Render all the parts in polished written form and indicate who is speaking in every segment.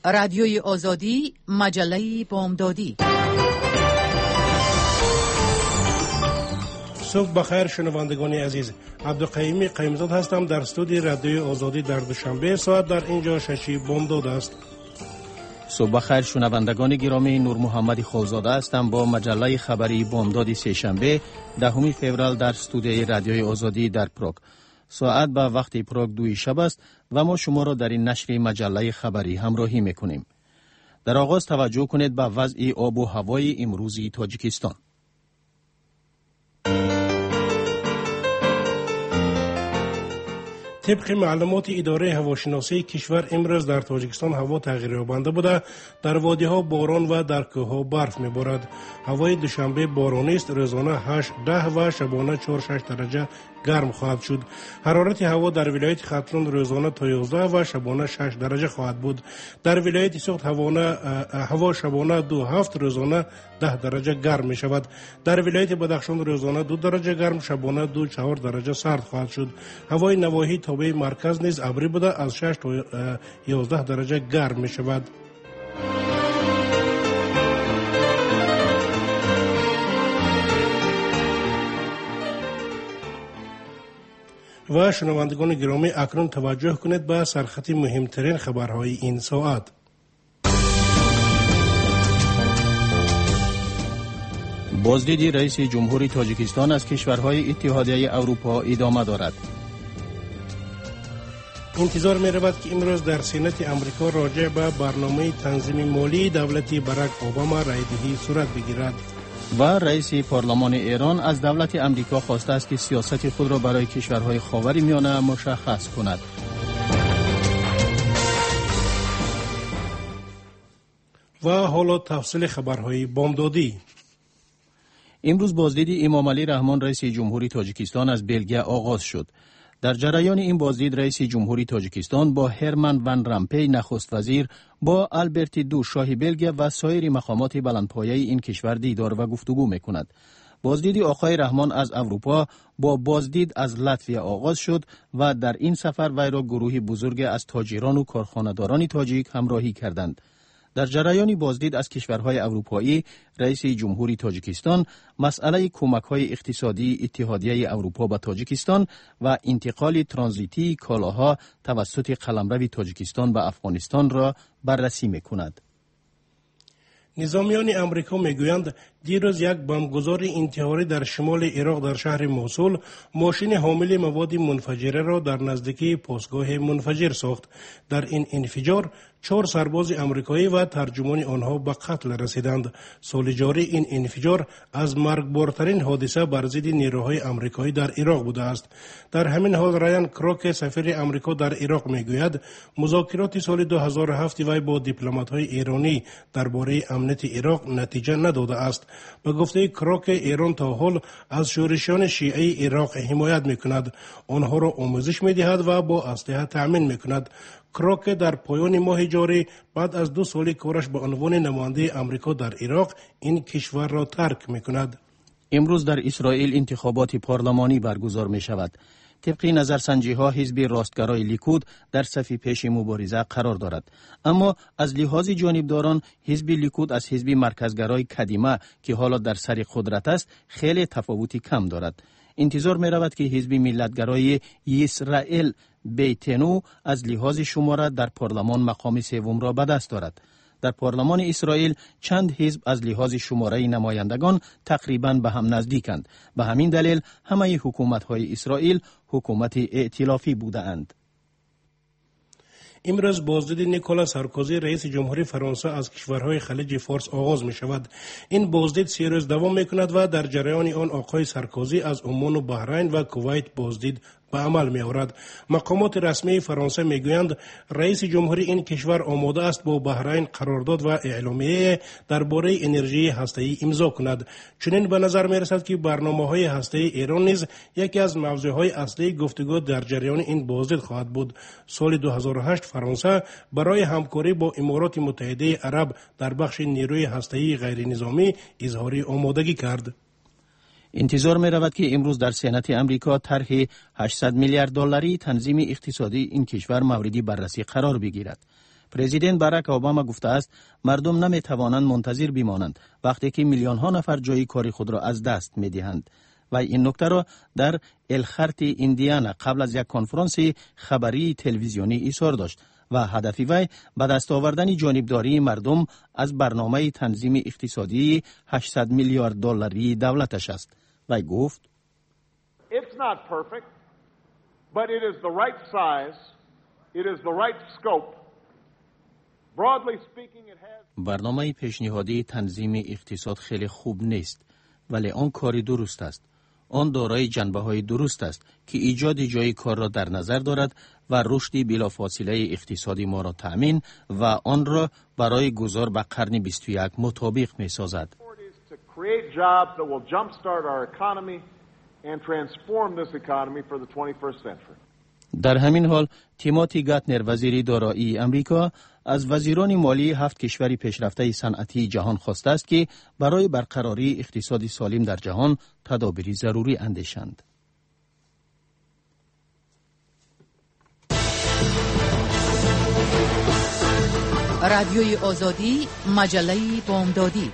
Speaker 1: رادیوی آزادی، مجله بامدادی.
Speaker 2: صبح بخیر شنوندگان عزیز. عبدالقیمی قیمزاد هستم در استودیوی رادیوی آزادی در دوشنبه. ساعت در اینجا 6 بامداد است.
Speaker 3: صبح بخیر شنوندگان گرامی، نور محمد خوزاده هستم با مجله خبری بامداد سه‌شنبه 10 فوریه در استودیوی رادیوی آزادی در پراگ. ساعت به وقت پراگ 2 شب است و ما شما را در این نشر مجله خبری همراهی میکنیم. در آغاز توجه کنید به وضع آب و هوای امروزی تاجیکستان.
Speaker 2: طبق معلومات اداره هواشناسی کشور امروز در تاجیکستان هوا تغییریابنده بوده. در وادی‌ها باران و در کوه‌ها برف می‌بارد. هوای دوشنبه بارانی است. روزانه 8-10 و شبانه 4-6 درجه گرم خواهد شد. حرارت هوا در ولایت ختلون روزانه تا 11 و شبانه 6 درجه خواهد بود. در ولایت سوخت هوا شبانه 2-7 روزانه 10 درجه گرم می شود. در ولایت بدخشان روزانه 2 درجه گرم شبانه 2-4 درجه سرد خواهد شد. هوای نواحی تابع مرکز نیز ابری بوده از 6 تا 11 درجه گرم می شود. و شنوندگان گرامی اکنون توجه کنید به سرخط مهمترین خبرهای این ساعت.
Speaker 3: بازدید رئیس جمهوری تاجیکستان از کشورهای اتحادیه اروپا ادامه دارد.
Speaker 2: انتظار می رود که امروز در سنت امریکا راجع به برنامه تنظیم مالی دولت باراک اوباما رایدهی صورت بگیرد.
Speaker 3: و رئیس پارلمان ایران از دولت امریکا خواسته است که سیاست خود را برای کشورهای خاورمیانه مشخص کند.
Speaker 2: و حالا تفصیل خبرهای بامدادی.
Speaker 3: امروز بازدید امام علی رحمان رئیس جمهوری تاجیکستان از بلگیه آغاز شد. در جریان این بازدید رئیس جمهوری تاجیکستان با هرمن ون رامپی نخست وزیر، با آلبرت دو شاه بلگیه و سایر مقامات بلندپایه این کشور دیدار و گفتگو میکند. بازدید آقای رحمان از اروپا با بازدید از لاتویا آغاز شد و در این سفر وی را گروهی بزرگ از تاجران و کارخانه‌داران تاجیک همراهی کردند. در جریان بازدید از کشورهای اروپایی، رئیس جمهوری تاجیکستان مسئله کمک‌های اقتصادی اتحادیه اروپا به تاجیکستان و انتقال ترانزیتی کالاها توسط قلمرو تاجیکستان به افغانستان را بررسی می‌کند.
Speaker 2: نظامیان امریکا میگویند دیروز یک بمبگذار انتحاری در شمال عراق در شهر موصول ماشین حامل مواد منفجره را در نزدیکی پاسگاه منفجر ساخت. در این انفجار 4 سرباز امریکایی و ترجمان آنها به قتل رسیدند. سال جاری این انفجار از مرگبارترین حادثه بر ضد نیروهای امریکایی در عراق بوده است. در همین حال رایان کراک سفیر امریکا در عراق میگوید مذاکرات سال 2007 وی با دیپلمات‌های ایرانی درباره امنیت عراق نتیجه نداده است. به گفته کراک، ایران تا حال از شورشیان شیعه عراق حمایت میکند، آنها را آموزش میدهد و با اسلحه تأمین میکند. کراک در پایان ماه جاری بعد از 2 سال کارش به عنوان نماینده امریکا در عراق این کشور را ترک میکند.
Speaker 3: امروز در اسرائیل انتخابات پارلمانی برگزار می شود. طبق نظرسنجی ها حزب راستگرای لیکود در صف پیش مبارزه قرار دارد، اما از لحاظ جانبداران حزب لیکود از حزب مرکزگرای کدیمه که حالا در سر قدرت است خیلی تفاوتی کم دارد. انتظار می رود که حزب ملتگرای اسرائیل بیتنو از لحاظ شماره در پارلمان مقام سوم را به دست دارد. در پارلمان اسرائیل چند حزب از لحاظ شماره نمایندگان تقریباً به هم نزدیکند. به همین دلیل همه حکومت‌های اسرائیل حکومت ائتلافی بودند.
Speaker 2: امروز بازدید نیکولا سارکوزی رئیس جمهوری فرانسه از کشورهای خلیج فارس آغاز می شود. این بازدید 3 روز دوام می کند و در جریان آن آقای سارکوزی از عمان و بحرین و کویت بازدید به عمل می آورد. مقامات رسمی فرانسه می گویند رئیس جمهوری این کشور آماده است با بحرین قرارداد و اعلامیه درباره انرژی هسته‌ای امضا کند. چنین به نظر می رسد که برنامه‌های هسته‌ای ایران نیز یکی از موضوعهای اصلی گفتگو در جریان این بازدید خواهد بود. سال 2008 فرانسه برای همکاری با امارات متحده عرب در بخش نیروی هسته‌ای غیر نظامی اظهار آمادگی کرد.
Speaker 3: انتظار می رود که امروز در سنت امریکا طرح 800 میلیارد دلاری تنظیم اقتصادی این کشور موردی بررسی قرار بگیرد. پرزیدنت باراک اوباما گفته است مردم نمی توانند منتظر بمانند وقتی که میلیون ها نفر جای کاری خود را از دست می دهند. و این نکته را در الخرت ایندیانا قبل از یک کنفرانس خبری تلویزیونی ایثار داشت و هدف وی به دست آوردن جانبداری مردم از برنامه تنظیم اقتصادی 800 میلیارد دلاری دولتش است. وی گفت
Speaker 4: It's not perfect, but it is the right size, it is the right scope. Broadly speaking, it has
Speaker 3: برنامه پیشنهادی تنظیم اقتصاد خیلی خوب نیست، ولی آن کاری درست است. آن دارای جنبه‌های درست است که ایجاد جای کار را در نظر دارد و رشد بلافاصله اقتصادی ما را تأمین و آن را برای گذار به قرن 21 مطابق می‌سازد. در همین حال تیموتی گاتنر وزیر دارایی امریکا از وزیران مالی 7 کشور پیشرفته صنعتی جهان خواسته است که برای برقراری اقتصادی سالم در جهان تدابیری ضروری اندیشند.
Speaker 1: رادیوی آزادی، مجله بامدادی.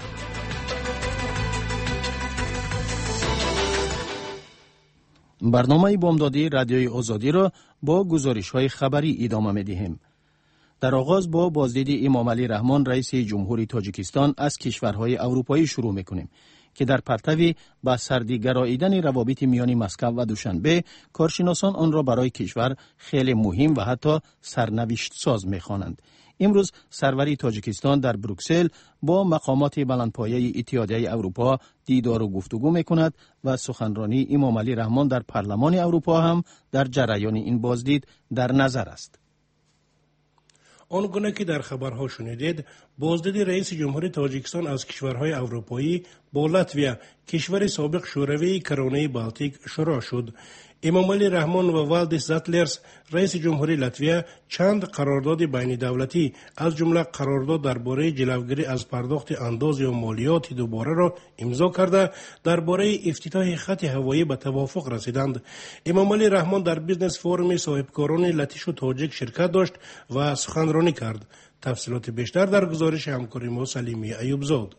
Speaker 3: برنامه بامدادی رادیوی آزادی را با گزارش‌های خبری ادامه می‌دهیم. در آغاز با بازدید امام علی رحمان رئیس جمهوری تاجیکستان از کشورهای اروپایی شروع می‌کنیم که در پرتو با سردی گراییدن روابط میان مسکو و دوشنبه کارشناسان آن را برای کشور خیلی مهم و حتی سرنوشت ساز می‌خوانند. امروز سروری تاجیکستان در بروکسل با مقامات بلندپایه اتحادیه اروپا دیدار و گفتگو می‌کند و سخنرانی امام علی رحمان در پارلمان اروپا هم در جریان این بازدید در نظر است.
Speaker 2: آنگونه که در خبرها شنیدید، بازدید رئیس جمهوری تاجیکستان از کشورهای اروپایی با لاتویا، کشور سابق شوروی کرانه بالتیک، شروع شد. امام علی رحمان و والدیس زاتلرس رئیس جمهوری لاتویا چند قرارداد بین دولتی از جمله قرارداد درباره جلوگیری از پرداخت انداز و مالیات دوباره را امضا کرده درباره افتتاح خط هوایی به توافق رسیدند. امام علی رحمان در بیزنس فورم صاحبکاران لاتیش و تاجیک شرکت داشت و سخنرانی کرد. تفصیلات بیشتر در گزارش همکار ما سلیمی ایوبزاد.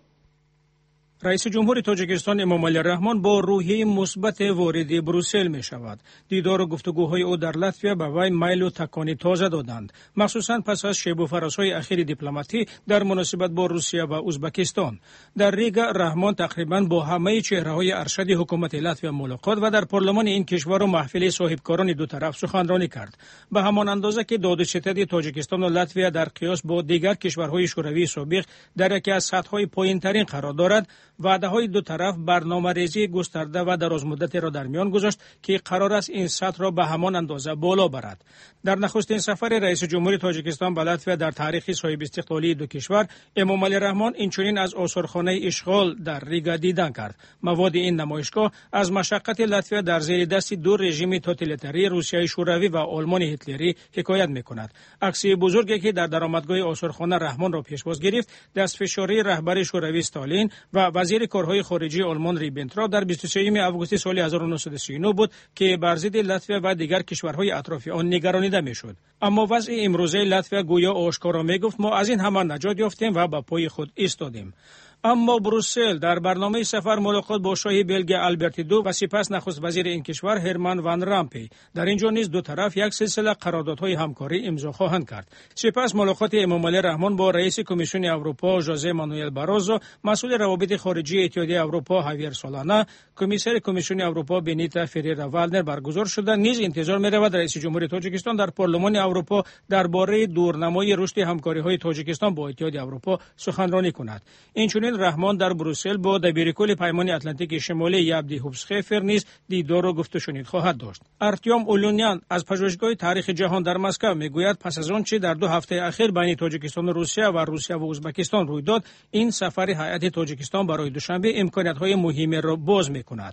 Speaker 5: رئیس جمهور تاجیکستان امام علی رحمان با روحیه مثبت وارد بروسل می شود. دیدار و گفتگوهای او در لاتویا به وی میل و تکانی تازه دادند، مخصوصا پس از شیب و فرازهای اخیر دیپلماتی در مناسبت با روسیه و ازبکستان. در ریگا رحمان تقریبا با همه چهره‌های ارشد حکومت لاتویا ملاقات و در پارلمان این کشور و محفل صاحبکاران دو طرف سخنرانی کرد. به همان اندازه که داد و ستد تاجیکستان و لاتویا در قیاس با دیگر کشورهای شوروی سابق در یکی از سطح‌های پایین‌ترین قرار دارد، وعده‌های دو طرف برنامه‌ریزی گسترده و درازمدتی را در میان گذاشت که قرار است این سطح را به همان اندازه بالا برد. در نخستین سفر رئیس جمهوری تاجیکستان به لاتویا در تاریخ صاحب استقلالی دو کشور، امام علی رحمان اینچنین از آثارخانه اشغال در ریگا دیدن کرد. مواد این نمایشگاه از مشقت لاتویا در زیر دست دو رژیم توتالیتری روسیه شوروی و آلمان هیتلری حکایت می‌کند. عکس بزرگی که در درآمدگاه آثارخانه رحمان را پیشواز گرفت، دستفشاری رهبر شوروی استالین و وزیر کارهای خارجی آلمان ریبنتراپ در 23 آگوست سال 1939 بود که بر ضد لاتویا و دیگر کشورهای اطراف آن نگرانیده میشد. اما وضع امروزه لاتویا گویا آشکارا میگفت ما از این همان نجات یافتیم و به پای خود ایستادیم. اما بروسل در برنامه سفر ملاقات با شاه بلگیا آلبرت دو و سپس نخست وزیر این کشور هرمان وان رامپی. در اینجا نیز دو طرف یک سلسله قراردادهای همکاری امضا خواهند کرد. سپس ملاقات امام علی رحمان با رئیس کمیسیون اروپا ژوزه مانوئل باروزو، مسئول روابط خارجی اتحادیه اروپا هاویر سولانا، کمیسر کمیسیون اروپا بنیتا فریرا والنر برگزار شده. نیز انتظار می‌رود رئیس جمهوری تاجیکستان در پارلمان اروپا درباره دورنمای رشد همکاری‌های تاجیکستان با اتحادیه اروپا سخنرانی کند. اینچنین رحمان در بروسل با دبیرکل پیمان اتلانتیک شمالی یابدی هوبسخفر نیز دیدار و گفت و شنید خواهد داشت. ارتیوم اولونیان از پژوهشگاه تاریخ جهان در مسکو میگوید پس از آنچه در 2 هفته اخیر بین تاجیکستان و روسیه و ازبکستان روی داد، این سفر هیئت تاجیکستان برای دوشنبه امکانات‌های مهمی را باز می‌کند.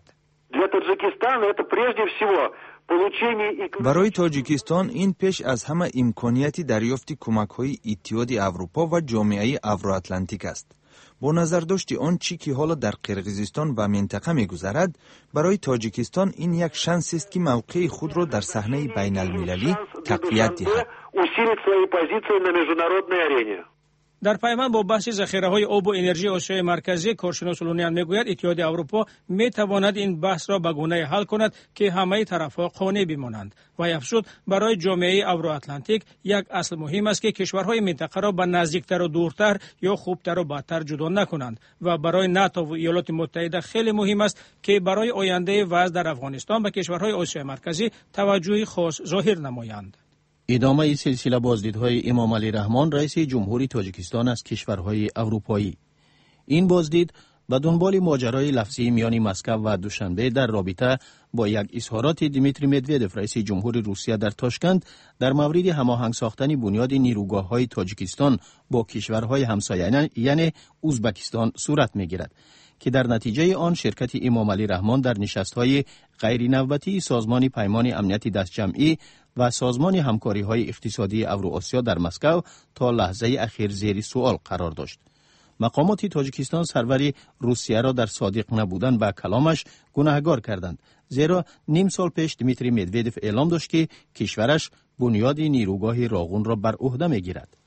Speaker 6: برای تاجیکستان این پیش از همه امکانیت دریافت کمک‌های اتحادیه اروپا و جامعه اوراتلانتیک است. با نظر داشت آنچه که حالا در قرقیزستان و منطقه می‌گذرد، برای تاجیکستان این یک شانس است که موقع خود را در صحنه بین المللی تقویت دهد
Speaker 7: усилить свои позиции на международной арене.
Speaker 5: در پیمان با بحث ذخیره‌های آب و انرژی آسیای مرکزی، کارشناس لونیان میگوید اتحاد اروپا میتواند این بحث را به گونه حل کند که همه طرف‌ها قانع بمانند. و افزود برای جامعه اوراتلانتیک یک اصل مهم است که کشورهای منطقه را به نزدیکتر و دورتر یا خوبتر و بدتر جدا نکنند و برای ناتو و ایالات متحده خیلی مهم است که برای آینده وضع در افغانستان به کشورهای آسیای مرکزی توجهی خاص ظاهر نمایند.
Speaker 3: ادامه سلسله بازدیدهای امام علی رحمان رئیس جمهوری تاجیکستان از کشورهای اروپایی. این بازدید به دنبال ماجرای لفظی میان مسکو و دوشنبه در رابطه با یک اظهارات دیمیتری مدودف رئیس جمهوری روسیه در تاشکند در مورد هماهنگ ساختن بنیاد نیروگاه‌های تاجیکستان با کشورهای همسایه یعنی ازبکستان صورت می‌گیرد که در نتیجه آن شرکت امام علی رحمان در نشست‌های غیر نوبتی سازمان پیمان امنیت دستجمعی و سازمان همکاری‌های اقتصادی اوراسیا در مسکو تا لحظه اخیر زیر سوال قرار داشت. مقامات تاجیکستان سرور روسیه را در صادق نبودن به کلامش گناهکار کردند، زیرا نیم سال پیش دیمیتری مدودف اعلام داشت که کشورش بنیاد نیروگاه راغون را بر عهده می‌گیرد.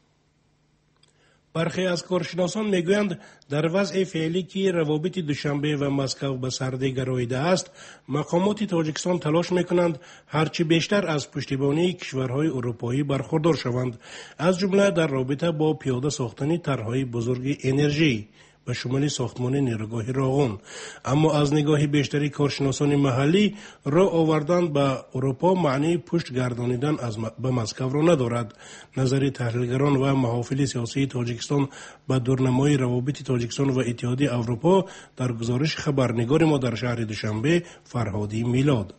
Speaker 2: برخی از کارشناسان میگویند در وضع فعلی که روابط دوشنبه و مسکو به سرده گراییده است، مقامات تاجیکستان تلاش میکنند هرچی بیشتر از پشتیبانی کشورهای اروپایی برخوردار شوند، از جمله در رابطه با پیاده ساختن طرحهای بزرگ انرژی به شمول ساختمان نیروگاه راغون. اما از نگاه بیشتری کارشناسان محلی راه آوردن به اروپا معنی پشت گردانیدن به مسکو را ندارد. نظر تحلیلگران و محافل سیاسی تاجیکستان به دورنمای روابط تاجیکستان و اتحاد اروپا در گزارش خبرنگار ما در شهر دوشنبه فرهادی میلاد.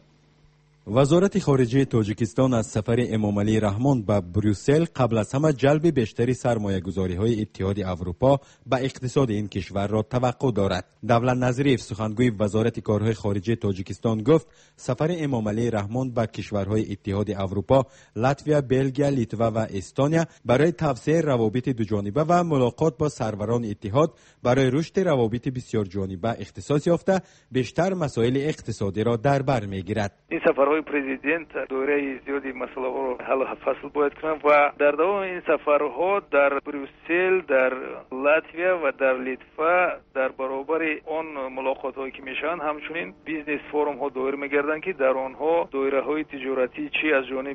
Speaker 8: وزارت خارجه تاجیکستان از سفر امام علی رحمان به بروسل قبل از همه جلب بیشتری سرمایه گذاری های اتحاد اروپا به اقتصاد این کشور را توقع دارد. دولت نظریف سخنگوی وزارت کارهای خارجه تاجیکستان گفت سفر امام علی رحمان به کشورهای اتحاد اروپا، لاتویا، بلژیک، لیتوا و استونیا برای توسعه روابط دوجانبه و ملاقات با سروران اتحاد برای رشد روابط بسیار جانبه اختصاص یافته بیشتر مسائل اقتصادی را در بر میگیرد.
Speaker 9: این سفرهای پرزیدنت دوره زیادی مسئله ها رو حل و فصل باید کنند و در دوام این سفرها در بروسل، در لاتویا و در لیتوا در برابر آن ملاقات هایی که میشن همچنین بیزنس فورم ها دایر میگردن که در آنها دایره های تجارتی چی از جانب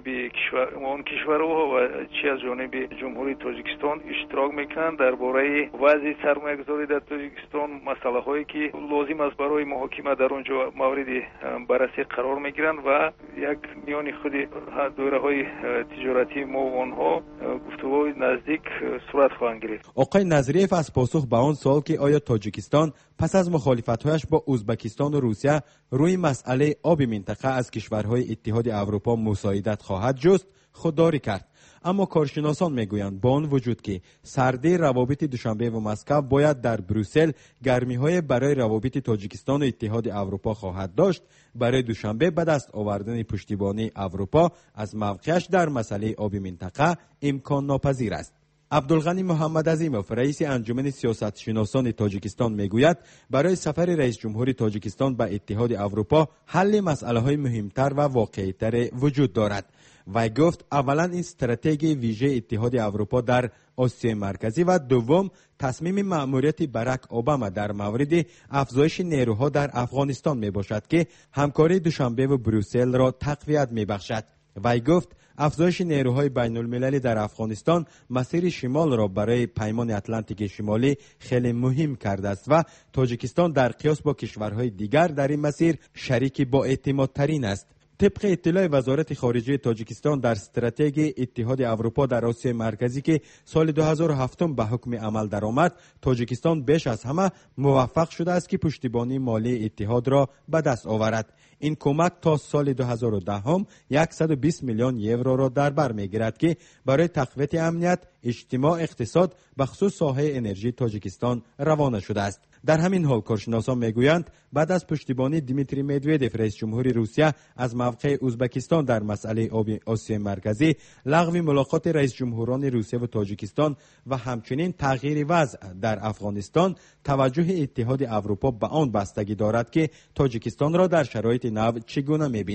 Speaker 9: کشورها و چی از جانب جمهوری تاجیکستان اشتراک میکنند درباره وضع سرمایه گذاری در تاجیکستان، مسئله هایی که لازم است برای محاکمه در آنجا مورد بررسی قرار میگیرند و یک میان خود دوره های تجارتی ما و آنها گفتگوهای نزدیک صورت خواهند گرفت.
Speaker 8: آقای نظریف از پاسخ به آن سوال که آیا تاجیکستان پس از مخالفت‌هایش با ازبکستان و روسیه روی مسئله آب منطقه از کشورهای اتحاد اروپا مساعدت خواهد جست خودداری کرد. اما کارشناسان میگویند با آن وجود که سرده روابط دوشنبه و مسکو باید در بروسل گرمی‌های برای روابط تاجیکستان و اتحاد اروپا خواهد داشت، برای دوشنبه به دست آوردن پشتیبانی اروپا از موقعش در مسئله آب منطقه امکان ناپذیر است. عبدالغنی محمد عظیموف رئیس انجمن سیاستشناسان تاجیکستان میگوید برای سفر رئیس جمهور تاجیکستان به اتحاد اروپا حل مسئله‌های مهمتر و واقعی‌تر وجود دارد. و گفت اولا این استراتژی ویژه اتحاد اروپا در آسیای مرکزی و دوم تصمیم مأموریت باراک اوباما در مورد افزایش نیروها در افغانستان می باشد که همکاری دوشنبه و بروسل را تقویت می بخشد. و گفت افزایش نیروهای بین المللی در افغانستان مسیر شمال را برای پیمان اتلانتیک شمالی خیلی مهم کرده است و تاجیکستان در قیاس با کشورهای دیگر در این مسیر شریک با اعتمادترین است. طبق اطلاع وزارت خارجه تاجیکستان در استراتژی اتحاد اروپا در آسیای مرکزی که سال 2007 به حکم عمل درآمد، تاجیکستان بیش از همه موفق شده است که پشتیبانی مالی اتحاد را به دست آورد. این کمک تا سال 2010 120 میلیون یورو را در بر میگیرد که برای تقویت امنیت، اجتماع، اقتصاد به خصوص ساحه انرژی تاجیکستان روانه شده است. در همین حال کارشناسان میگویند بعد از پشتیبانی دیمیتری مدودف رئیس جمهور روسیه از موقع ازبکستان در مسئله آب آسیای مرکزی، لغو ملاقات رئیس جمهوران روسیه و تاجیکستان و همچنین تغییر وضع در افغانستان، توجه اتحاد اروپا به آن بستگی دارد که تاجیکستان را در شرایط نو چگونه می‌بیند.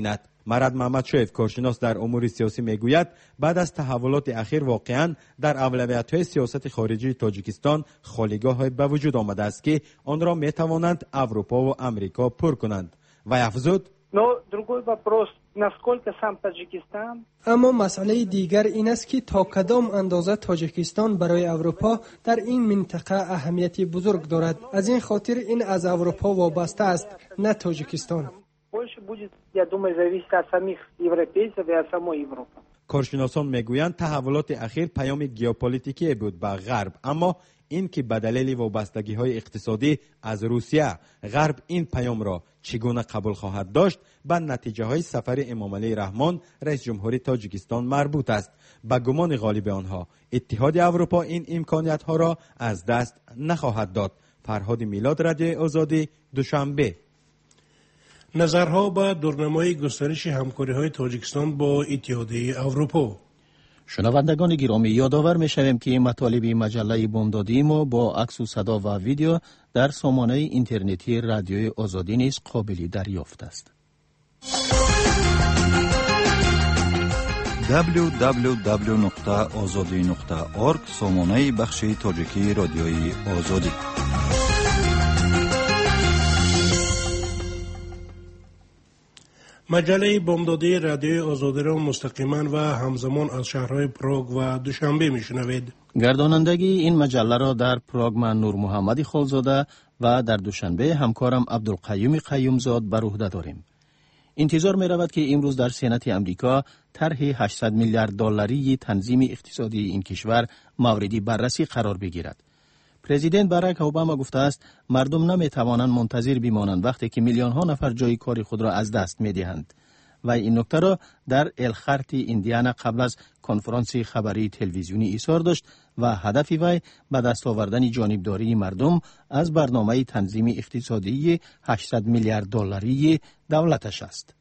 Speaker 8: مرد محمدشایف کارشناس در امور سیاسی میگوید بعد از تحولات اخیر واقعا در اولویت‌های سیاست خارجی تاجیکستان خالیگاه‌های به وجود آمده است که آن را می‌توانند اروپا و امریکا پر کنند. و افزود:
Speaker 10: اما مسئله دیگر این است که تا کدام اندازه تاجیکستان برای اروپا در این منطقه اهمیتی بزرگ دارد. از این خاطر این از اروپا وابسته است، نه تاجیکستان.
Speaker 8: کارشناسان میگویند تحولات اخیر پیام ژئوپلیتیکی بود به غرب، اما این که به دلیل وابستگی‌های اقتصادی از روسیه غرب این پیام را چگونه قبول خواهد داشت به نتیجه‌های سفر امامعلی رحمان رئیس جمهوری تاجیکستان مربوط است. به گمان غالب آنها اتحاد اروپا این امکانیت‌ها را از دست نخواهد داد. فرهاد میلاد، رادیو آزادی، دوشنبه.
Speaker 2: نظرها به دورنمای گسترش همکاری‌های تاجیکستان با اتحادیه اروپا.
Speaker 3: شنوندگان گرامی، یادآور می‌شویم که مطالب مجله بامدادی ما با عکس و صدا و ویدیو در سامانه اینترنتی رادیوی آزادی نیز قابل دریافت است.
Speaker 11: www.azadi.org سامانه بخش تاجیکی رادیوی آزادی.
Speaker 2: مجله بامدادی رادیوی آزادی را مستقیما و همزمان از شهرهای پراگ و دوشنبه میشنوید.
Speaker 3: گردانندگی این مجله را در پراگ من نور محمدی خالزاده و در دوشنبه همکارم عبدالقیوم قیومزاد بر عهده داریم. انتظار می رود که امروز در سنت امریکا طرح 800 میلیارد دلاری تنظیم اقتصادی این کشور موردی بررسی قرار بگیرد. پرزیدنت باراک اوباما گفته است مردم نمی توانند منتظر بمانند وقتی که میلیون ها نفر جای کار خود را از دست می دهند. و این نکته را در الخرت ایندیانا قبل از کنفرانس خبری تلویزیونی ایثار داشت و هدف وی به دست آوردن جانبداری مردم از برنامه تنظیم اقتصادی 800 میلیارد دلاری دولتش است.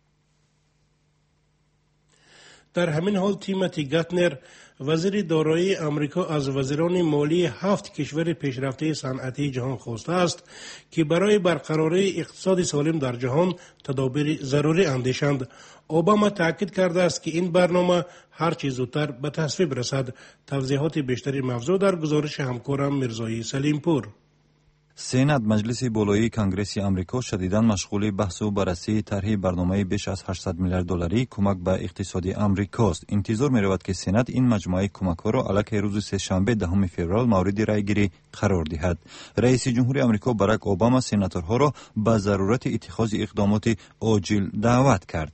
Speaker 2: در همین حال تیموتی گاتنر وزیر دارایی امریکا از وزیران مالی 7 کشور پیشرفته صنعتی جهان خواسته است که برای برقراری اقتصاد سالم در جهان تدابیر ضروری اندیشند. اوباما تاکید کرده است که این برنامه هر چه زودتر به تصویب رسد. توضیحات بیشتری موضوع در گزارش همکارم مرزایی سلیمپور.
Speaker 11: سنات مجلس بالایی کنگره امریکا شدیداً مشغول بحث و بررسی طرح برنامه بیش از 800 میلیارد دلاری کمک به اقتصاد امریکاست. انتظار می‌رود که سنات این مجموعه کمک‌ها را علیه روز سه‌شنبه 10 فوریه مورد رأی‌گیری قرار دهد. رئیس جمهوری امریکا باراک اوباما سناتورها را به ضرورت اتخاذ اقدامات عاجل دعوت کرد.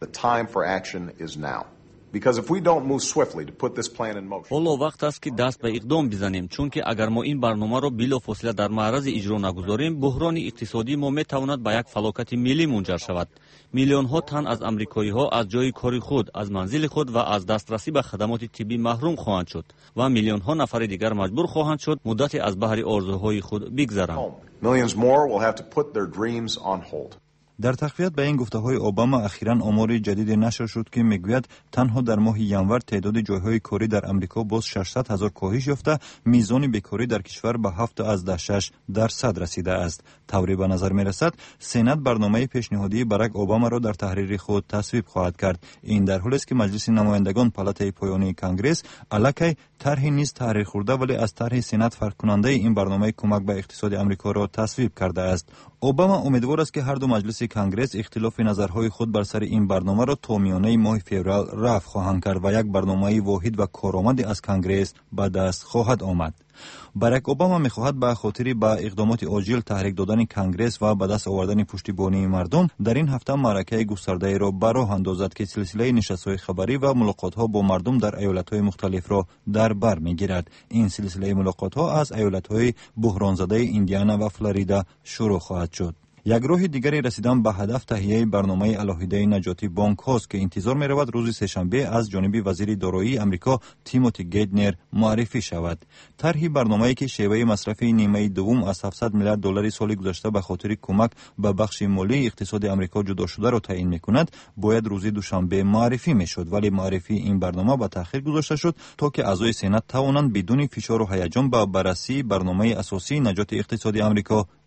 Speaker 12: حالا وقت است که دست به اقدام بزنیم، چون که اگر ما این برنامه را بلافاصله در معرض اجرا نگذاریم بحران اقتصادی ما میتواند به یک فلاکت ملی منجر شود. میلیون ها تن از امریکایی ها از جای کار خود، از منزل خود و از دسترسی به خدمات طبی محروم خواهند شد و میلیون ها نفر دیگر مجبور خواهند شد مدتی از بحر آرزوهای خود بگذرند.
Speaker 11: در تقویت به این گفته‌های اوباما اخیراً آمار جدید نشر شد که میگوید تنها در ماه ینور تعداد جایهای کاری در امریکا باز 600,000 کاهش یافته، میزان بیکاری در کشور به 7.6% رسیده است. طوری به نظر میرسد سنات برنامه پیشنهادی باراک اوباما را در تحریر خود تصویب خواهد کرد. این در حالی است که مجلس نمایندگان پالاتای پایانی کنگره الکی طرحی نیز تحریر خورده ولی از طرح سنات فرق کننده این برنامه کمک به اقتصاد امریکا را تصویب کرده است. اوباما امیدوار است که هر دو مجلس کنگره اختلاف نظرهای خود بر سر این برنامه را تا میانه ماه فوریه رفع خواهند کرد و یک برنامه واحد و کارآمد از کنگره به دست خواهد آمد. باراک اوباما می‌خواهد به خاطر با اقدامات عاجل تحریک دادن کنگره و به دست آوردن پشتیبانی مردم در این هفته معرکه گسترده را به راه اندازد که سلسله نشست‌های خبری و ملاقات‌ها با مردم در ایالت‌های مختلف را در بر می‌گیرد. این سلسله ملاقات‌ها از ایالت‌های بحران زده ایندیانا و فلوریدا شروع خواهد شد. یک راه دیگری رسیدن به هدف تهیه برنامه علاهیده نجاتی بانک هاست که انتظار می رود روز سه‌شنبه از جانب وزیر دارایی امریکا تیموتی گاتنر معرفی شود. طرح برنامه‌ای که شیوه مصرف نیمه دوم از 700 میلیارد دلار سال گذشته به خاطر کمک به بخش مالی اقتصاد امریکا جدا شده را تعیین می‌کند باید روز دوشنبه معرفی می‌شد، ولی معرفی این برنامه به تأخیر گذاشته شد تا که اعضای سنا توانند بدون فشار و هیجان به بررسی برنامه اساسی نجات اقتصادی امریکا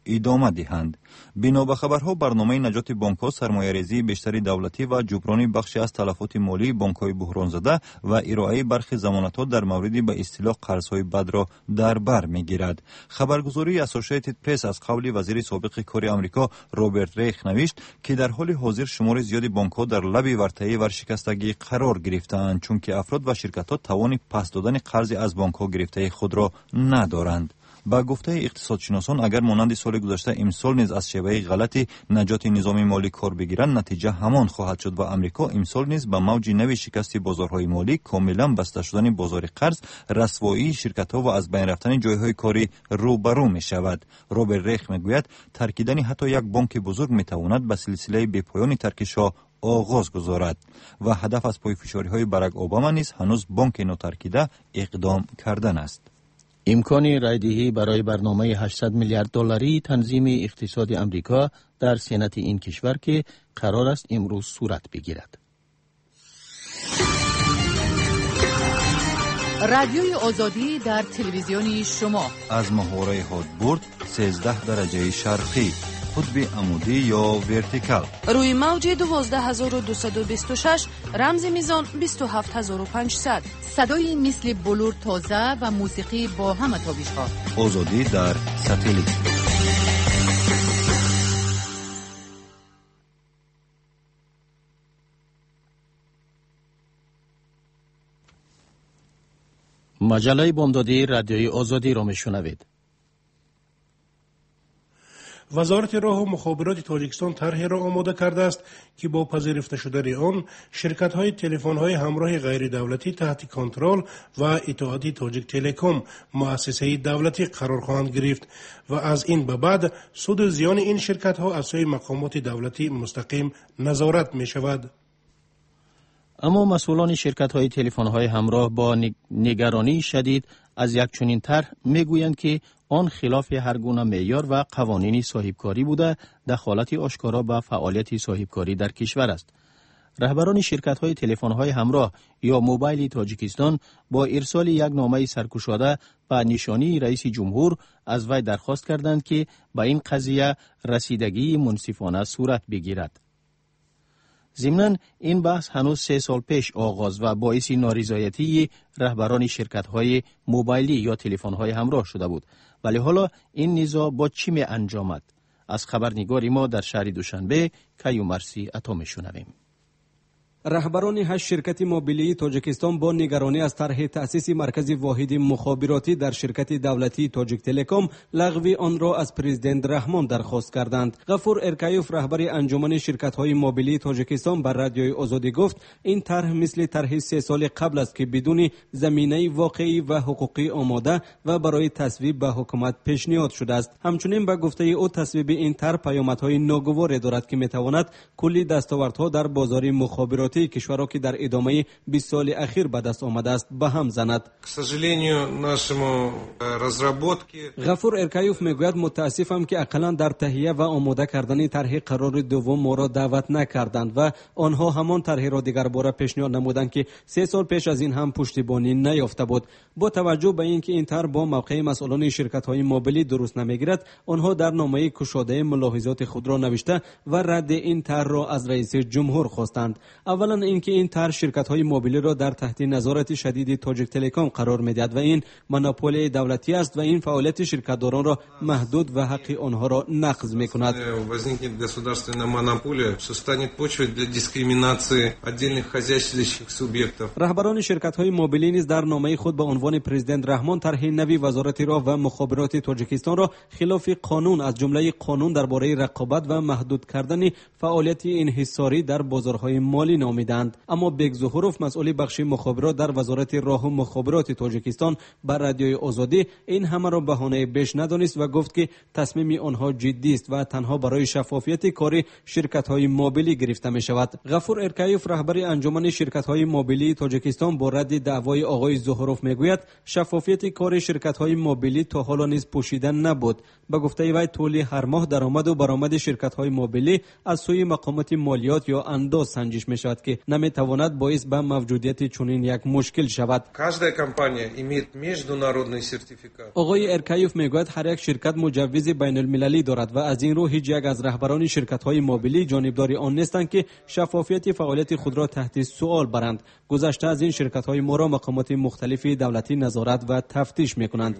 Speaker 11: ادامه دهند. بنا به خبرها برنامه نجات بانک‌ها سرمایه‌ریزی بیشتری دولتی و جبران بخشی از تلفات مالی بانک‌های بحران زده و ارائه برخی ضمانت‌ها در مورد به اصطلاح قرض‌های بد را در بر می‌گیرد. خبرگزاری اسوسییتد پرس از قول وزیر سابق کار آمریکا روبرت ریخ نوشت که در حال حاضر شمار زیادی بانک‌ها در لب ورطه ورشکستگی قرار گرفتند، چون که افراد و شرکت‌ها توان پس دادن قرض از بانک‌ها گرفته خود را ندارند. با گفته اقتصادشناسان اگر مانند سال گذشته امسال نیز از شیوه غلطی نجات نظام مالی کار بگیرند، نتیجه همان خواهد شد و آمریکا امسال نیز با موج نوی شکست بازارهای مالی، کاملا بسته شدن بازار قرض، رسوایی شرکت‌ها و از بین رفتن جایهای کاری روبرو می‌شود. روبرت ریخ میگوید ترکیدن حتی یک بانک بزرگ می‌تواند به سلسله بی‌پایان ترکش‌ها آغاز گذارد و هدف از پای فشاری‌های باراک اوباما نیز هنوز بانک نوترکیده اقدام کردن است.
Speaker 3: امکان رایدهی برای برنامه 800 میلیارد دلاری تنظیم اقتصاد امریکا در سنت این کشور که قرار است امروز صورت بگیرد.
Speaker 1: رادیوی آزادی در تلویزیون شما
Speaker 11: از محوره هادبورد 13 درجه شرقی، قطب عمودی یا ورتیکال،
Speaker 13: روی موج 12226 رمز میزان 27500،
Speaker 1: صدای مثل بلور تازه و موسیقی با همه تابش‌ها.
Speaker 11: آزادی در ساتلیت.
Speaker 3: مجله بامدادی رادیوی آزادی را میشنوید.
Speaker 2: وزارت راه و مخابرات تاجیکستان طرحی را آماده کرده است که با پذیرفته شدن آن شرکت‌های تلفن‌های همراه غیر دولتی تحت کنترل و اطاعت تاجیک تلکم مؤسسه دولتی قرار خواهند گرفت و از این به بعد سود و زیان این شرکت‌ها از سوی مقامات دولتی مستقیم نظارت می‌شود.
Speaker 3: اما مسئولان شرکت‌های تلفن‌های همراه با نگرانی شدید از یک چنین طرح میگویند که آن خلاف هر گونه معیار و قوانین صاحبکاری بوده دخالت آشکارا به فعالیت صاحبکاری در کشور است. رهبران شرکت‌های تلفن‌های همراه یا موبایل تاجیکستان با ارسال یک نامه سرکشاده به نشانی رئیس جمهور از وی درخواست کردند که به این قضیه رسیدگی منصفانه صورت بگیرد. ضمناً این بحث هنوز 3 سال پیش آغاز و باعث نارضایتی رهبران شرکت‌های موبایلی یا تلفن‌های همراه شده بود. ولی حالا این نزاع با چی می انجامد؟ از خبرنگار ما در شهر دوشنبه کیومرسی عطا میشنویم.
Speaker 14: رهبران 8 شرکت موبیلی تاجیکستان با نگرانی از طرح تأسیس مرکز واحد مخابراتی در شرکت دولتی تاجیک تلکم لغو آن را از پرزیدنت رحمان درخواست کردند. غفور ارکایوف رهبر انجمن شرکت‌های موبیلی تاجیکستان بر رادیوی آزادی گفت این طرح مثل طرح 3 سال قبل است که بدون زمینه واقعی و حقوقی آماده و برای تصویب به حکومت پیشنهاد شده است. همچنین به گفته او تصویب این طرح پیامدهای ناگواری دارد که میتواند کلی دستاوردها در بازار مخابراتی کشورها که در ادامه 20 سال اخیر به دست آمده است به هم زند. غفور ارکایوف میگوید متاسفم که اقلا در تهیه و آماده کردن طرح قرار دوم ما را دعوت نکردند و آنها همان طرح را دیگر باره پیشنهاد نمودند که 3 سال پیش از این هم پشتیبانی نیافته بود. با توجه به اینکه این طرح با موقع مسئولان شرکت‌های موبیلی درست نمیگیرد، آنها در نامه گشاده ملاحظات خود را نوشته و رد این طرح را از رئیس جمهور خواستند. اولا اینکه این طرح شرکت‌های موبیلی را در تحت نظارت شدید تاجیک تلکم قرار می‌دهد و این مونوپولی دولتی است و این فعالیت شرکت‌داران را محدود و حق آنها را نقض می‌کند. رهبران شرکت‌های موبیلی نیز در نامه خود به عنوان پرزیدنت رحمان طرح نوی وزارت راه و مخابرات تاجیکستان را خلاف قانون از جمله قانون درباره رقابت و محدود کردن فعالیت انحصاری در بازارهای مالی نامیدند. اما بیگ ظهوروف مسئول بخش مخابرات در وزارت راه و مخابرات تاجیکستان بر رادیوی آزادی این همه را بهانه بیش ندانست و گفت که تصمیم آنها جدی است و تنها برای شفافیت کار شرکت‌های موبیلی گرفته می شود. غفور ارکایوف رهبر انجمن شرکت‌های موبیلی تاجیکستان با رد دعوای آقای ظهوروف میگوید شفافیت کار شرکت‌های موبیلی تا حالا نیز پوشیده نبود. به گفته وی طول هر ماه درآمد و برآمد شرکت‌های موبیلی از سوی مقامات مالیات یا انداز سنجش می شود میگوید که نمیتواند باعث به موجودیت چنین یک مشکل شود. آقای ارکایوف میگوید هر یک شرکت مجوز بین المللی دارد و از این رو هیچ یک از رهبران شرکت های موبیلی جانبدار آن نیستند که شفافیت فعالیت خود را تحت سوال برند. گذشته از این شرکت های ما را مقامات مختلف دولتی نظارت و تفتیش میکنند.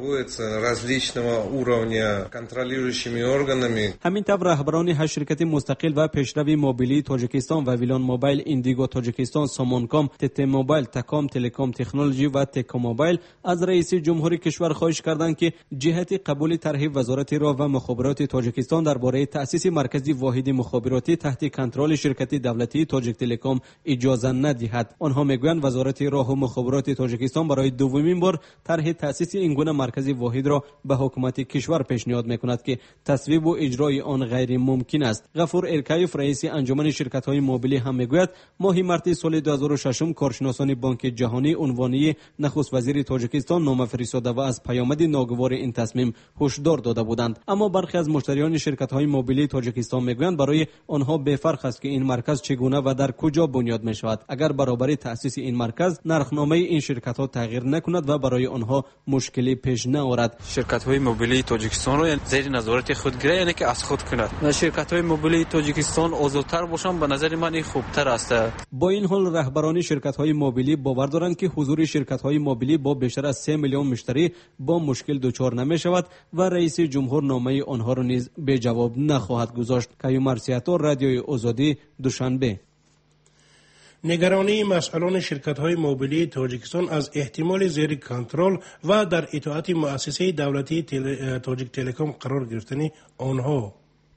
Speaker 14: همین طور رهبران 8 شرکت مستقل و پیشرو موبیلی تاجیکستان و ویلان موبایل، ایندیگو تاجیکستان، سامونکام، تت موبایل، تکام تلکام تکنولوژی و تکا موبایل از رئیس جمهوری کشور خواهش کردند که جهت قبول طرح وزارت راه و مخابرات تاجیکستان درباره تأسیس مرکزی واحد مخابراتی تحت کنترل شرکت دولتی تاجیک تلکام اجازه ندهد. آنها میگویند وزارت راه و مخابرات تاجیکستان برای دومین بار طرح تأسیس این گونه مرکزی واحد را به حکومت کشور پیشنهاد میکند که تصویب و اجرای آن غیر ممکن است. غفور ارکایوف رئیس انجمن شرکت‌های موبیلی هم میگوید ماه مارس سال 2006 کارشناسان بانک جهانی عنوانی نخست وزیر تاجیکستان نامه فرستاده و از پیامد ناگوار این تصمیم هشدار داده بودند. اما برخی از مشتریان شرکت‌های موبیلی تاجیکستان میگویند برای آنها بی‌فرق است که این مرکز چگونه و در کجا بنیاد می‌شود اگر برابر تأسیس این مرکز نرخنامه این شرکت‌ها تغییر نکند و برای آنها مشکلی پیش نیاورد.
Speaker 15: شرکت‌های موبیلی تاجیکستان را زیر نظارت خود گیره، یعنی که از خود کند و شرکت‌های موبیلی تاجیکستان آزادتر باشند، به نظر من خوبتر است.
Speaker 14: با این حال رهبران شرکت‌های موبیلی باور دارند که حضور شرکت‌های موبیلی با بیشتر از 3 میلیون مشتری با مشکل دچار نمی‌شود و رئیس جمهور نامه آنها را نیز به جواب نخواهد گذاشت. کیومرسیاتو، رادیوی آزادی، دوشنبه.
Speaker 2: نگرانی مسئولان شرکت‌های موبیلی تاجیکستان از احتمال زیر کنترل و در اطاعت مؤسسه دولتی تاجیک تلکام قرار گرفتن آنها.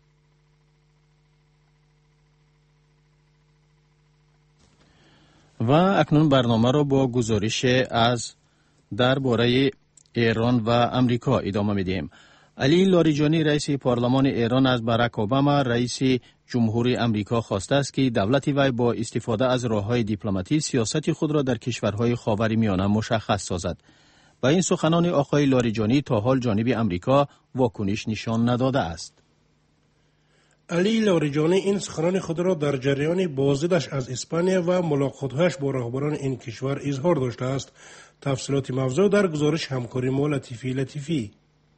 Speaker 3: و اکنون برنامه را با گزارش از درباره ایران و امریکا ادامه می‌دهیم. علی لاریجانی رئیس پارلمان ایران از باراک اوباما رئیس جمهوری امریکا خواسته است که دولت وی با استفاده از راه‌های دیپلماتی سیاست خود را در کشورهای خاورمیانه مشخص سازد. با این سخنان آقای لاریجانی تا حال جانب امریکا واکنش نشان نداده است.
Speaker 2: علی لاریجانی این سخنان خود را در جریان بازدیدش از اسپانیا و ملاقات‌هایش با رهبران این کشور اظهار داشته است. تفصیلات موضوع در گزارش همکاری ما لطیفی.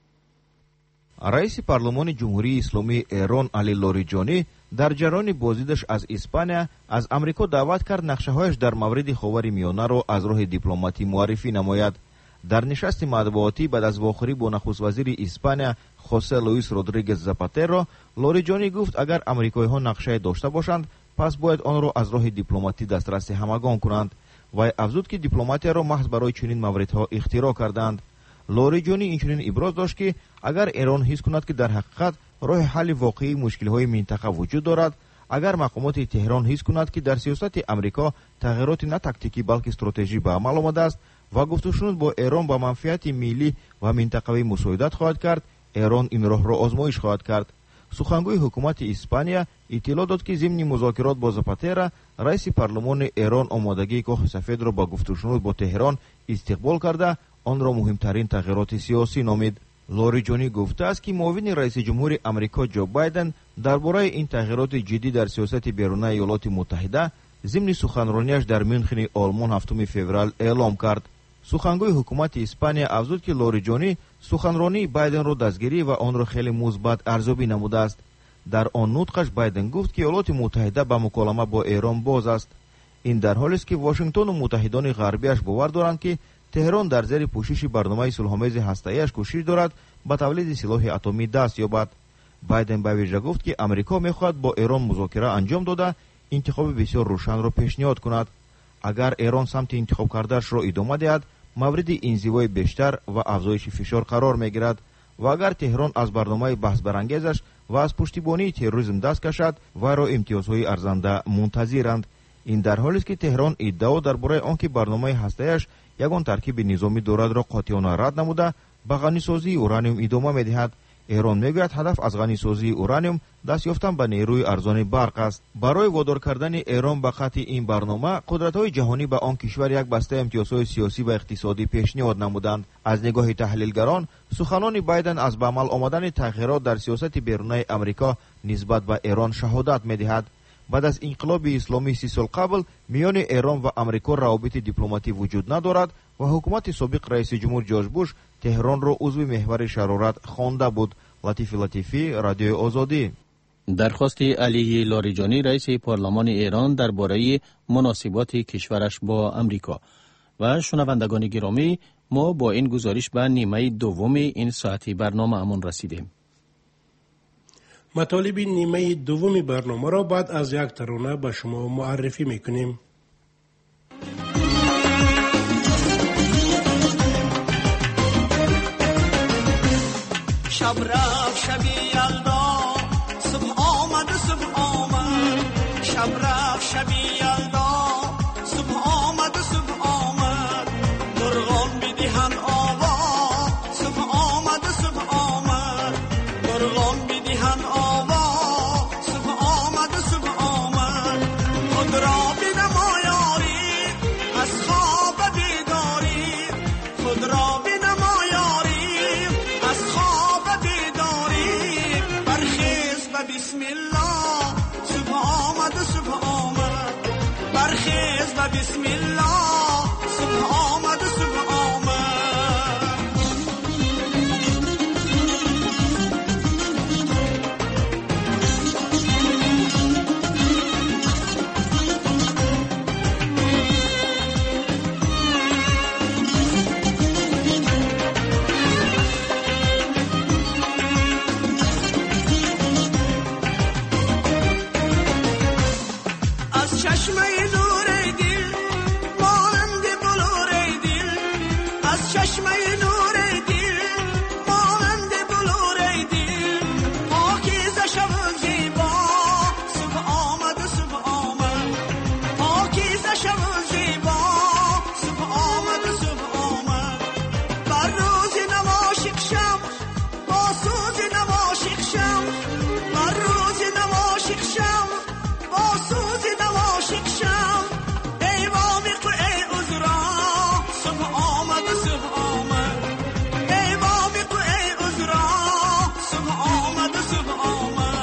Speaker 16: رئیس پارلمان جمهوری اسلامی ایران علی لاریجانی در جریان بازدیدش از اسپانیا از امریکا دعوت کرد نقشه‌هایش در مورد خاورمیانه را از راه دیپلماتی معرفی نماید. در نشست مطبوعاتی بعد از واخوری با نخست وزیر اسپانیا خوسه لوئیس رودریگز زاپاترو، لاریجانی گفت اگر امریکایی‌ها نقشه داشته باشند پس باید آن را از راه دیپلماتی دسترس همگان کنند. و افزود که دیپلماتیا را محض برای چنین موردها اختراع کردند. لاریجانی اینچنین ابراز داشت که اگر ایران حس کند که در حقیقت راه حل واقعی مشکل‌های منطقه وجود دارد، اگر مقامات تهران حس کند که در سیاست امریکا تغییرات نه تاکتیکی بلکه استراتژی به عمل آمده است و گفتگو با ایران با منفعت ملی و منطقوی مساعدت خواهد کرد، ایران این راه را آزمایش خواهد کرد. سخنگوی حکومت اسپانیا اطلاع داد که ضمن مذاکرات با زاپاترو، رئیس پارلمان ایران آمادگی کاخ سفید را با گفتگو با تهران استقبال کرده آن را مهمترین تغییرات سیاسی نامید. لاریجانی گفته است که معاون رئیس جمهور امریکا جو بایدن درباره این تغییرات جدی در سیاست بیرون ایالات متحده ضمن سخنرانیش در میونخ آلمان 7 فوریه اعلام کرد. سخنگوی حکومت اسپانیا افزود که لاریجانی سخنرانی بایدن را دستگیری و آن را خیلی مثبت ارزیابی نموده است. در آن نطقش بایدن گفت که ایالات متحده به مکالمه با ایران باز است. این در حالی است که واشنگتن و متحدان غربیش باور دارند که تهران در زیر پوشش برنامه صلح‌آمیز هسته‌ایش کوشش دارد به تولید سلاح اتمی دست یابد. بایدن به ویژه گفت که امریکا می‌خواهد با ایران مذاکره انجام داده انتخاب بسیار روشن را پیشنهاد کند. اگر ایران سمت انتخاب کرده‌اش را ادامه دهد، مورد انزوای بیشتر و افزایش فشار قرار می‌گیرد و اگر تهران از برنامه بحث برانگیزش و از پشتیبانی تروریسم دست کشد، وی را امتیازهای ارزنده منتظرند. این در حالی است که تهران ادعا درباره آنکه برنامه هسته‌ایش یگان ترکیب نظامی دارد را قاطعانه رد نموده به غنیسازی اورانیوم ادامه می‌دهد. ایران میگوید هدف از غنیسازی اورانیوم دست یافتن به نیروی ارزان برق است. برای وادار کردن ایران به قطع این برنامه، قدرت‌های جهانی به آن کشور یک بسته امتیازهای سیاسی و اقتصادی پیشنهاد نمودند. از نگاه تحلیلگران، سخنان بایدن از به عمل آمدن تغییرات در سیاست بیرونی امریکا نسبت به ایران شهادت می‌دهد. بعد از انقلاب اسلامی 30 سال قبل میان ایران و امریکا روابط دیپلماتی وجود ندارد و حکومت سابق رئیس جمهور جورج بوش تهران را عضو محور شرارت خوانده بود. لطیفی رادیو آزادی.
Speaker 3: درخواست علی لاریجانی رئیس پارلمان ایران درباره مناسبات کشورش با امریکا. و شنوندگان گرامی، ما با این گزارش به نیمه دوم این ساعتی برنامه امون رسیدیم.
Speaker 2: مطالب نیمه دوم برنامه را بعد از یک ترانه به شما معرفی میکنیم.
Speaker 17: شب رفت شبی یلدا، صبح آمد و صبح آمد. شب رفت شبی یلدا، صبح آمد و صبح آمد. مرغان بدهن آوا، صبح آمد و صبح آمد. مرغان بدهن آوا، صبح آمد و صبح آمد. خود را بنما یاری از خواب بیداری، خود را بنما یاری از خواب بیداری. برخیز و بسم الله، صبح آمد و صبح آمد. برخیز و بسم الله، صبح آمد و صبح آمد. از چشمه نور دل مانند بلور دل، از چشمه نور دل مانند بلور دل. پاکیزه شب زیبا، صبح آمد و صبح آمد. پاکیزه شب زیبا، صبح آمد و صبح آمد. بر روز نواشق شم، با سوز نواشق شم. بر روز نواشق شم، با سوز نواشق شم. ای وامیق و ای عذرا، صبح آمد و صبح آمد. ای وامیق و ای عذرا، صبح آمد و صبح آمد.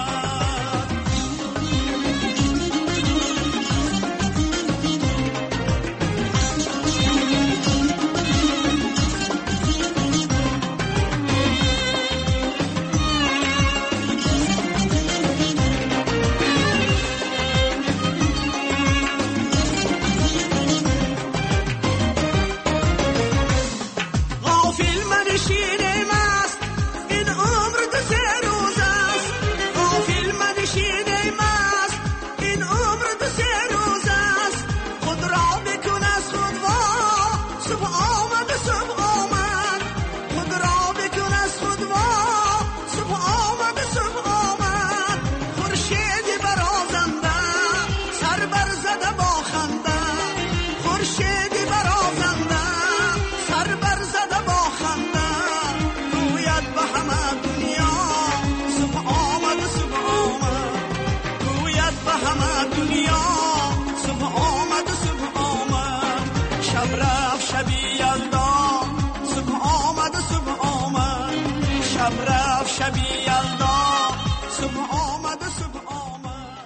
Speaker 17: غافل منشین مست، این عمر دو سه روز است. غافل منشین مست، این عمر دو سه روز است. خود را بکن از خود وا، صبح آمد و صبح آمد. خود را بکن از خود وا، صبح آمد و صبح آمد. خورشید برازنده، سر بر زده با خنده. خورشید برازنده، سر بر زده با خنده. گوید به همه دنیا، صبح آمد و صبح آمد. گوید به همه دنیا، صبح آمد و صبح آمد. شب رفت شبی یلدا، صبح آمد و صبح آمد. شب رفت شبی یلدا، صبح آمد و صبح آمد.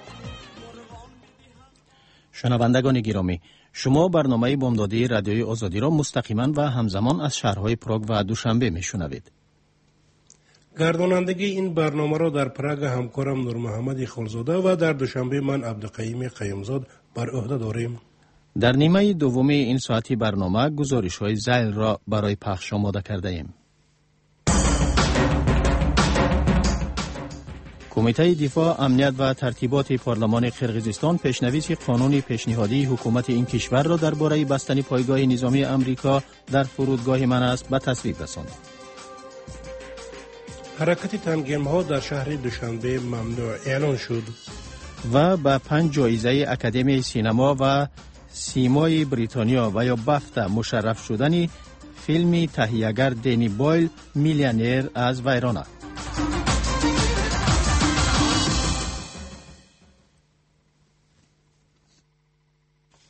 Speaker 3: شنوندگان گرامی، شما برنامه بامدادی رادیوی آزادی را مستقیما و همزمان از شهرهای پراگ و دوشنبه میشنوید.
Speaker 2: گردانندگی این برنامه را در پراگ همکارم نور محمد خالزاده و در دوشنبه من عبدالقییم قیمزاد بر عهده داریم.
Speaker 3: در نیمه دوم این ساعتی برنامه گزارش های ذیل را برای پخش آماده کرده ایم. کمیته دفاع، امنیت و ترتیبات پارلمان قرقیزستان پیشنویس قانون پیشنهادی حکومت این کشور را درباره بستن پایگاه نظامی امریکا در فرودگاه مناس به تصویب رساند.
Speaker 2: حرکت تنگیم ها در شهر دوشنبه ممنوع اعلان شد.
Speaker 3: و به 5 جایزه اکادمی سینما و سیمای بریتانیا و یا بافتا مشرف شدن فیلم تهیه‌گر دنی بویل میلیونر از ویرانه.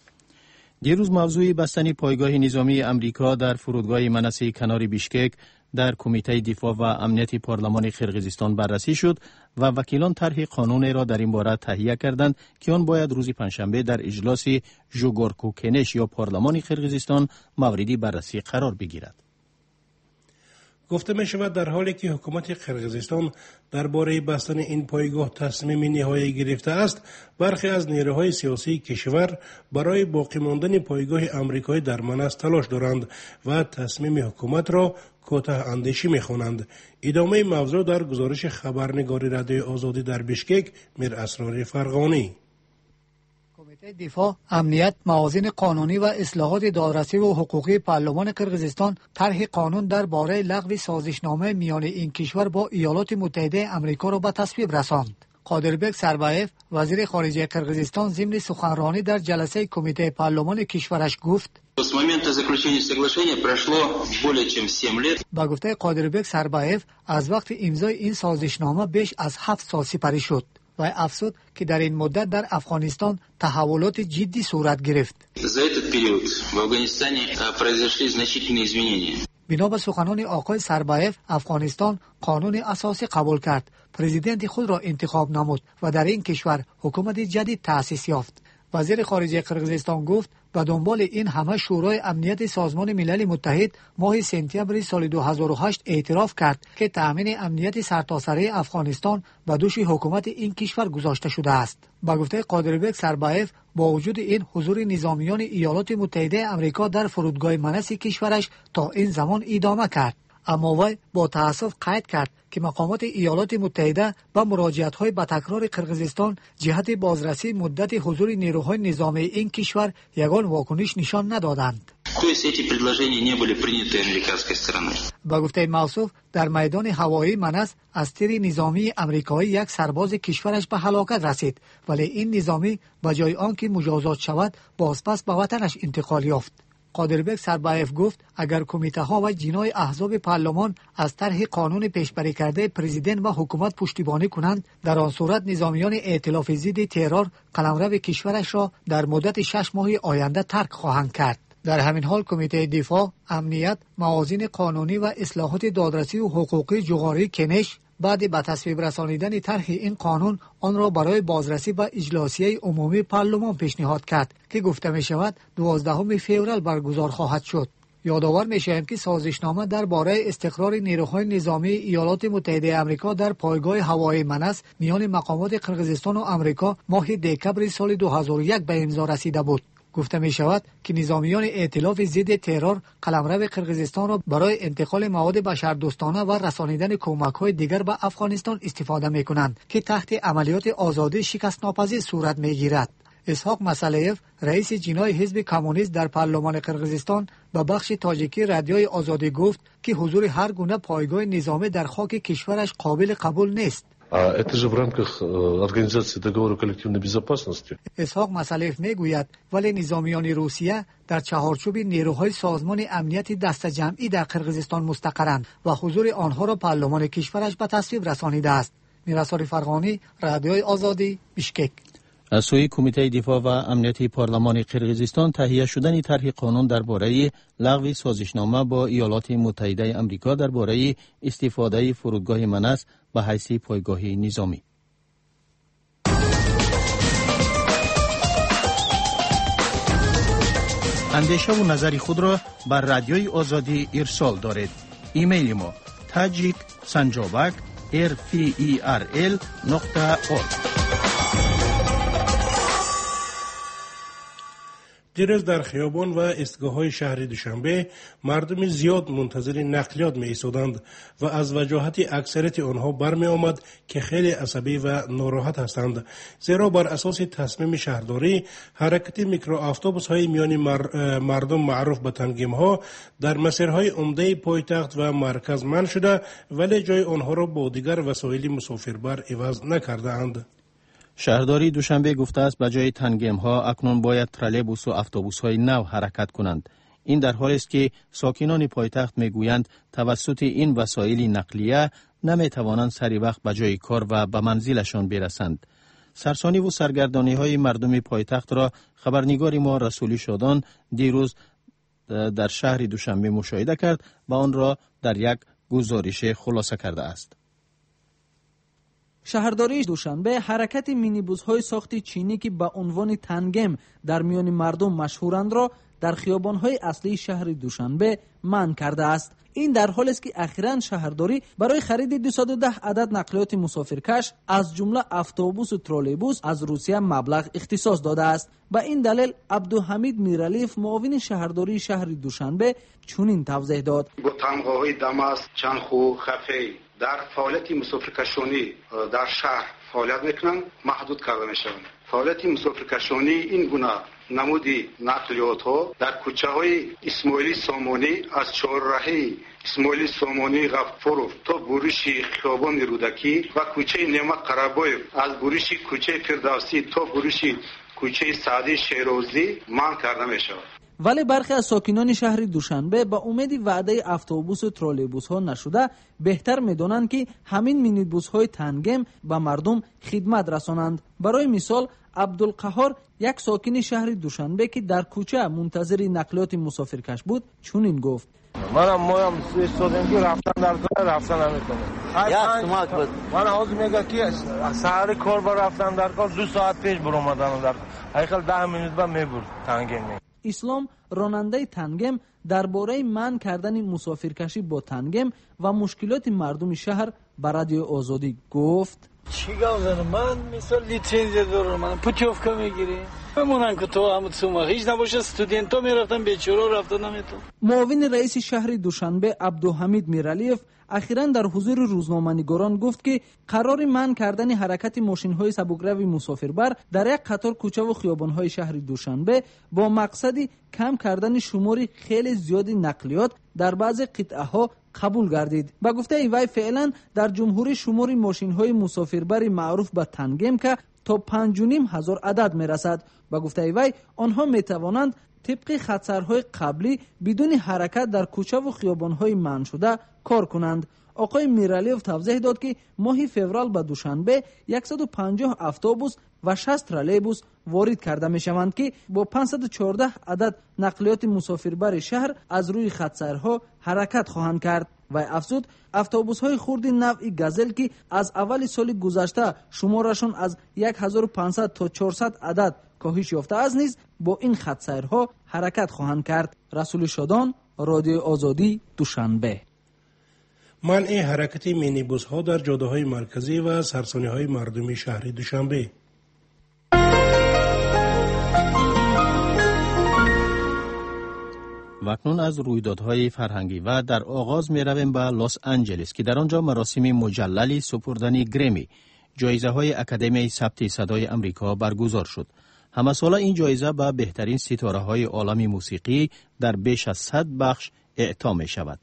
Speaker 3: دیروز موضوع بستن پایگاه نظامی امریکا در فرودگاه مناس کنار بیشکک در کمیته دفاع و امنیت پارلمان قرقیزستان بررسی شد و وکیلان طرح قانون را در این باره تهیه کردند که آن باید روز پنجشنبه در اجلاس ژوگورکو کنش یا پارلمان قرقیزستان موردی بررسی قرار بگیرد.
Speaker 2: گفته می شود در حالی که حکومت قرقیزستان درباره بستن این پایگاه تصمیم نهایی گرفته است، برخی از نیروهای سیاسی کشور برای باقی ماندن پایگاه آمریکایی در منس تلاش دارند و تصمیم حکومت را کوتاه اندیشی می خوانند. ادامه موضوع در گزارش خبرنگار رادیوی آزادی در بشکک میر اسرار فرغانی.
Speaker 18: کمیته دفاع، امنیت، موازین قانونی و اصلاحات دادرسی و حقوقی پارلمان قرقیزستان طرح قانون درباره لغو سازشنامه میان این کشور با ایالات متحده آمریکا را به تصویب رساند. قادربک سربایف، وزیر خارجه قرقیزستان، ضمن سخنرانی در جلسه کمیته پارلمان کشورش گفت: با گفته قادربک سربایف، از وقت امضای این سازشنامه بیش از 7 سال سپری شد و افزود که در این مدت در افغانستان تحولات جدی صورت گرفت. بنا به سخنان آقای سربایف، افغانستان قانون اساسی قبول کرد، پرزیدنت خود را انتخاب نمود و در این کشور حکومت جدید تأسیس یافت. وزیر خارجه قرقیزستان گفت به دنبال این همه شورای امنیت سازمان ملل متحد ماه سپتامبر سال 2008 اعتراف کرد که تأمین امنیت سرتاسری افغانستان به دوش حکومت این کشور گذاشته شده است. با گفته قادربک سربایف، با وجود این حضور نظامیان ایالات متحده آمریکا در فرودگاه منس کشورش تا این زمان ادامه کرد، اما وی با تأسف قید کرد که مقامات ایالات متحده با مراجعت‌های به تکرار قرقیزستان جهت بازرسی مدت حضور نیروهای نظامی این کشور یگان واکنش نشان ندادند. با گفته موصوف، در میدان هوایی منس از تیر نظامی آمریکایی یک سرباز کشورش به هلاکت رسید، ولی این نظامی به جای آنکه مجازات شود بازپس به وطنش انتقال یافت. قادربک سربایف گفت اگر کمیته ها و جنای احزاب پارلمان از طرح قانون پیشبری کرده پرزیدنت و حکومت پشتیبانی کنند، در آن صورت نظامیان ائتلاف ضد ترور قلمرو کشورش را در مدت 6 ماه آینده ترک خواهند کرد. در همین حال کمیته دفاع، امنیت، موازین قانونی و اصلاحات دادرسی و حقوقی جغاری کنش بعد به تصویب رسانیدن طرح این قانون آن را برای بازرسی به اجلاسیه عمومی پارلمان پیشنهاد کرد که گفته می شود 12 فوریه برگزار خواهد شد. یادآور می شویم که سازشنامه درباره استقرار نیروهای نظامی ایالات متحده آمریکا در پایگاه هوایی منس میان مقامات قرقیزستان و آمریکا ماه دکمبر سال 2001 به امضا رسیده بود. گفته می شود که نظامیان ائتلاف ضد ترور قلمرو قرقیزستان را برای انتقال مواد بشردوستانه و رسانیدن کمک‌های دیگر به افغانستان استفاده می کنند که تحت عملیات آزادی شکست ناپذیر صورت می گیرد. اسحاق مسلایف، رئیس جنای حزب کمونیست در پارلمان قرقیزستان، به بخش تاجیکی رادیوی آزادی گفت که حضور هر گونه پایگاه نظامی در خاک کشورش قابل قبول نیست.
Speaker 19: Это же в рамках Организации договора коллективной безопасности.
Speaker 18: اسحاق مسلایف میگوید ولی نظامیان روسیه در چهارچوب نیروهای سازمان امنیت دست جمعی در قرقیزستان مستقرند و حضور آنها را پارلمان کشورش به تصویب رسانیده است. میراساری فرغانی، رادیوی آزادی، بشکک.
Speaker 3: از سوی کمیته دفاع و امنیت پارلمان قرقیزستان تهیه شدن طرح قانون درباره لغو سازشنامه با ایالات متحده آمریکا درباره استفاده فرودگاه منس به حیث پایگاه نظامی. اندیشه و نظر خود را بر رادیوی آزادی ارسال دارید. ایمیل ما tajiksanjobak@ferl.org.
Speaker 2: دیروز در خیابان و ایستگاه‌های شهر دوشنبه مردم زیاد منتظر نقلیات می ایستادند و از وجاهت اکثریت آنها برمی آمد که خیلی عصبی و ناراحت هستند، زیرا بر اساس تصمیم شهرداری حرکت میکروآفتوبوس‌های میان مردم معروف به تنگیم‌ها در مسیرهای عمده پایتخت و مرکز منع شده، ولی جای آنها را با دیگر وسایل مسافربر عوض نکرده‌اند.
Speaker 3: شهرداری دوشنبه گفته است به جای تنگیم ها اکنون باید ترالبوس و اتوبوس های نو حرکت کنند. این در حالی است که ساکنان پایتخت میگویند توسط این وسایل نقلیه نمی توانند سری وقت به جای کار و به منزلشان برسند. سرسانی و سرگردانی های مردم پایتخت را خبرنگار ما رسولی شادان دیروز در شهر دوشنبه مشاهده کرد و آن را در یک گزارش خلاصه کرده است.
Speaker 20: شهرداری دوشنبه حرکت مینیبوس‌های ساخت چینی که به عنوان تنگم در میان مردم مشهورند را در خیابان‌های اصلی شهر دوشنبه منع کرده است. این در حالی است که اخیراً شهرداری برای خرید 210 عدد نقلیات مسافرکش از جمله اتوبوس و ترولیبوس از روسیه مبلغ اختصاص داده است. به این دلیل عبدالحمید میرالیف معاون شهرداری شهر دوشنبه چنین توضیح داد:
Speaker 21: با تمغاهای دماس چند خو خفی در فعالیت مسافرکشانی در شهر فعالیت میکنند محدود کرده میشوند. فعالیت مسافرکشانی این گونه نمودی نقلیات ها در کوچه های اسماعیلی سامانی از چهارراهی اسماعیلی سامانی غفورов تا برش خیابان رودکی و کوچه نعمت قرباyev از برش کوچه فردوسی تا برش کوچه سعدی شیرازی منع کرده میشود.
Speaker 20: ولی برخی از ساکنان شهر دوشنبه با امید وعده اتوبوس و ترولیبوس ها نشده بهتر میدونند که همین مینیبوس های تنگم به مردم خدمت رسانند. برای مثال عبدالقهار یک ساکن شهر دوشنبه که در کوچه منتظر نقلیات مسافرکش بود چنین گفت:
Speaker 22: منم استودنت که رفتن نمیتونم. من حاضر میگم که سر کار با رفتن در کار 2 ساعت پیش برآمدم در حقیقت 10 منیت بعد میبرد تنگم.
Speaker 20: اسلام راننده تنگم درباره منع کردن مسافرکشی با تنگم و مشکلات مردم شهر به رادیو آزادی گفت:
Speaker 23: چیکار کنم من مثلا لیسانس دارم من پوچوفکا میگیری بمونن که تو هم سوما هیچ نباشه استودنتا میرفتن بیچاره رفتن نمیتون.
Speaker 20: معاون رئیس شهر دوشنبه عبدالحمید میرالیف اخیراً در حضور روزنامه‌نگاران گفت که قرار منع کردن حرکت ماشین‌های سبک‌روی مسافربر در یک قطار کوچه و خیابان‌های شهر دوشنبه با مقصدی کم کردن شمار خیلی زیاد نقلیات در بعضی قطعه‌ها قبول گردید. با گفته وی فعلا در جمهوری شمار ماشین‌های مسافربر معروف به تنگم که تا 5,500 عدد میرسد. با گفته وی آنها میتوانند طبق خطسرهای قبلی بدون حرکت در کوچه و خیابان‌های منع شده کار کنند. آقای میرالیف توضیح داد که ماه فوریه به دوشنبه 150 اتوبوس و 60 ترولیبوس وارد کرده می شوند که با 514 عدد نقلیات مسافربر شهر از روی خطسرها حرکت خواهند کرد. و افزود اتوبوس های خرد نوع گازل که از اول سال گذشته شمارشون از 1500 تا 400 عدد کاهش یافته است نیز با این خطسرها حرکت خواهند کرد. رسول شادان، رادیو آزادی، دوشنبه.
Speaker 2: منع حرکت مینیبوس ها در جاده های مرکزی و سرسانی های مردمی شهر دوشنبه.
Speaker 3: و اکنون از رویدادهای فرهنگی و در آغاز می رویم به لس آنجلس که در آنجا مراسم مجللی سپردن گرمی جایزه های اکادمی ثبت صدای امریکا برگزار شد. همه ساله این جایزه به بهترین ستاره های عالم موسیقی در بیش از 100 بخش اعطا می شود.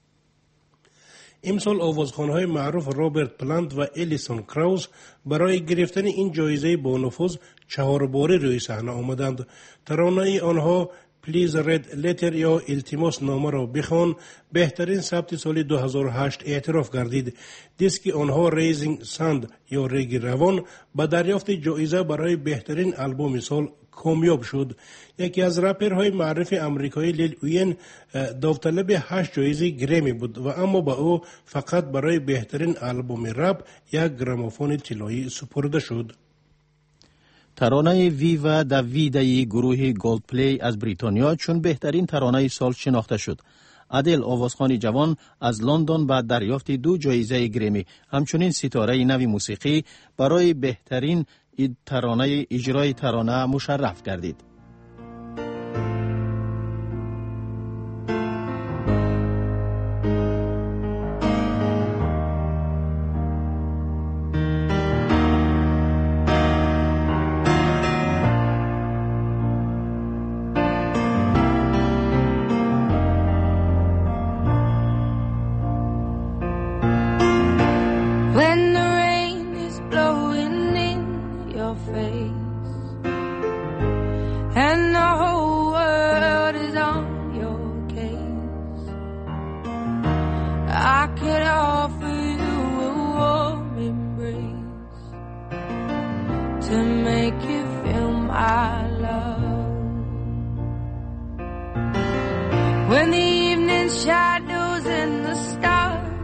Speaker 2: امسال آوازخوان‌های معروف رابرت پلانت و الیسون کراوز برای گرفتن این جایزه با نفوذ 4 باره روی صحنه آمدند. ترانه آنها پلیز رد لتر یا التماس نامه را بخوان بهترین ثبت سال 2008 اعتراف گردید. دیسک آنها ریزینگ ساند یا ریگ روان به دریافت جایزه برای بهترین آلبوم سال کامیاب شد. یکی از رپرهای معروف آمریکایی لیل وین داوطلب 8 جایزه گرمی بود و اما با او فقط برای بهترین آلبوم رپ یک گرامافون طلایی سپرده شد.
Speaker 3: ترانه ویوا دا ویدای گروه گولد پلی از بریتانیا چون بهترین ترانه سال شناخته شد. ادل آوازخوان جوان از لندن با دریافت 2 جایزه گرمی همچنین ستاره نوی موسیقی برای بهترین ترانه اجرای ترانه مشرف گردید.
Speaker 17: And the whole world is on your case. I could offer you a warm embrace to make you feel my love. When the evening shadows and the stars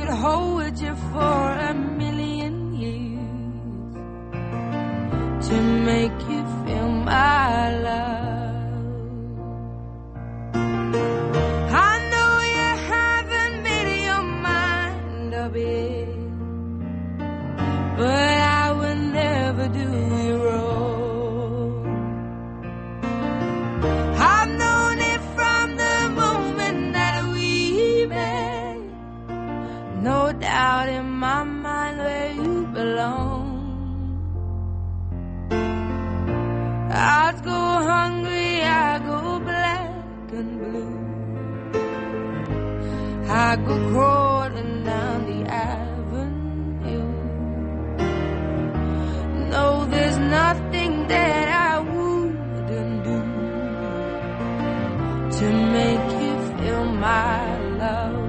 Speaker 4: could hold you for a million years to make you feel my love. I know you haven't made your mind up yet, but I will never do you wrong. I've known it from the moment that we met. No doubt in my mind where you belong. I'd go hungry, I go black and blue. I go crawling down the avenue. No, there's nothing that I wouldn't do to make you feel my love.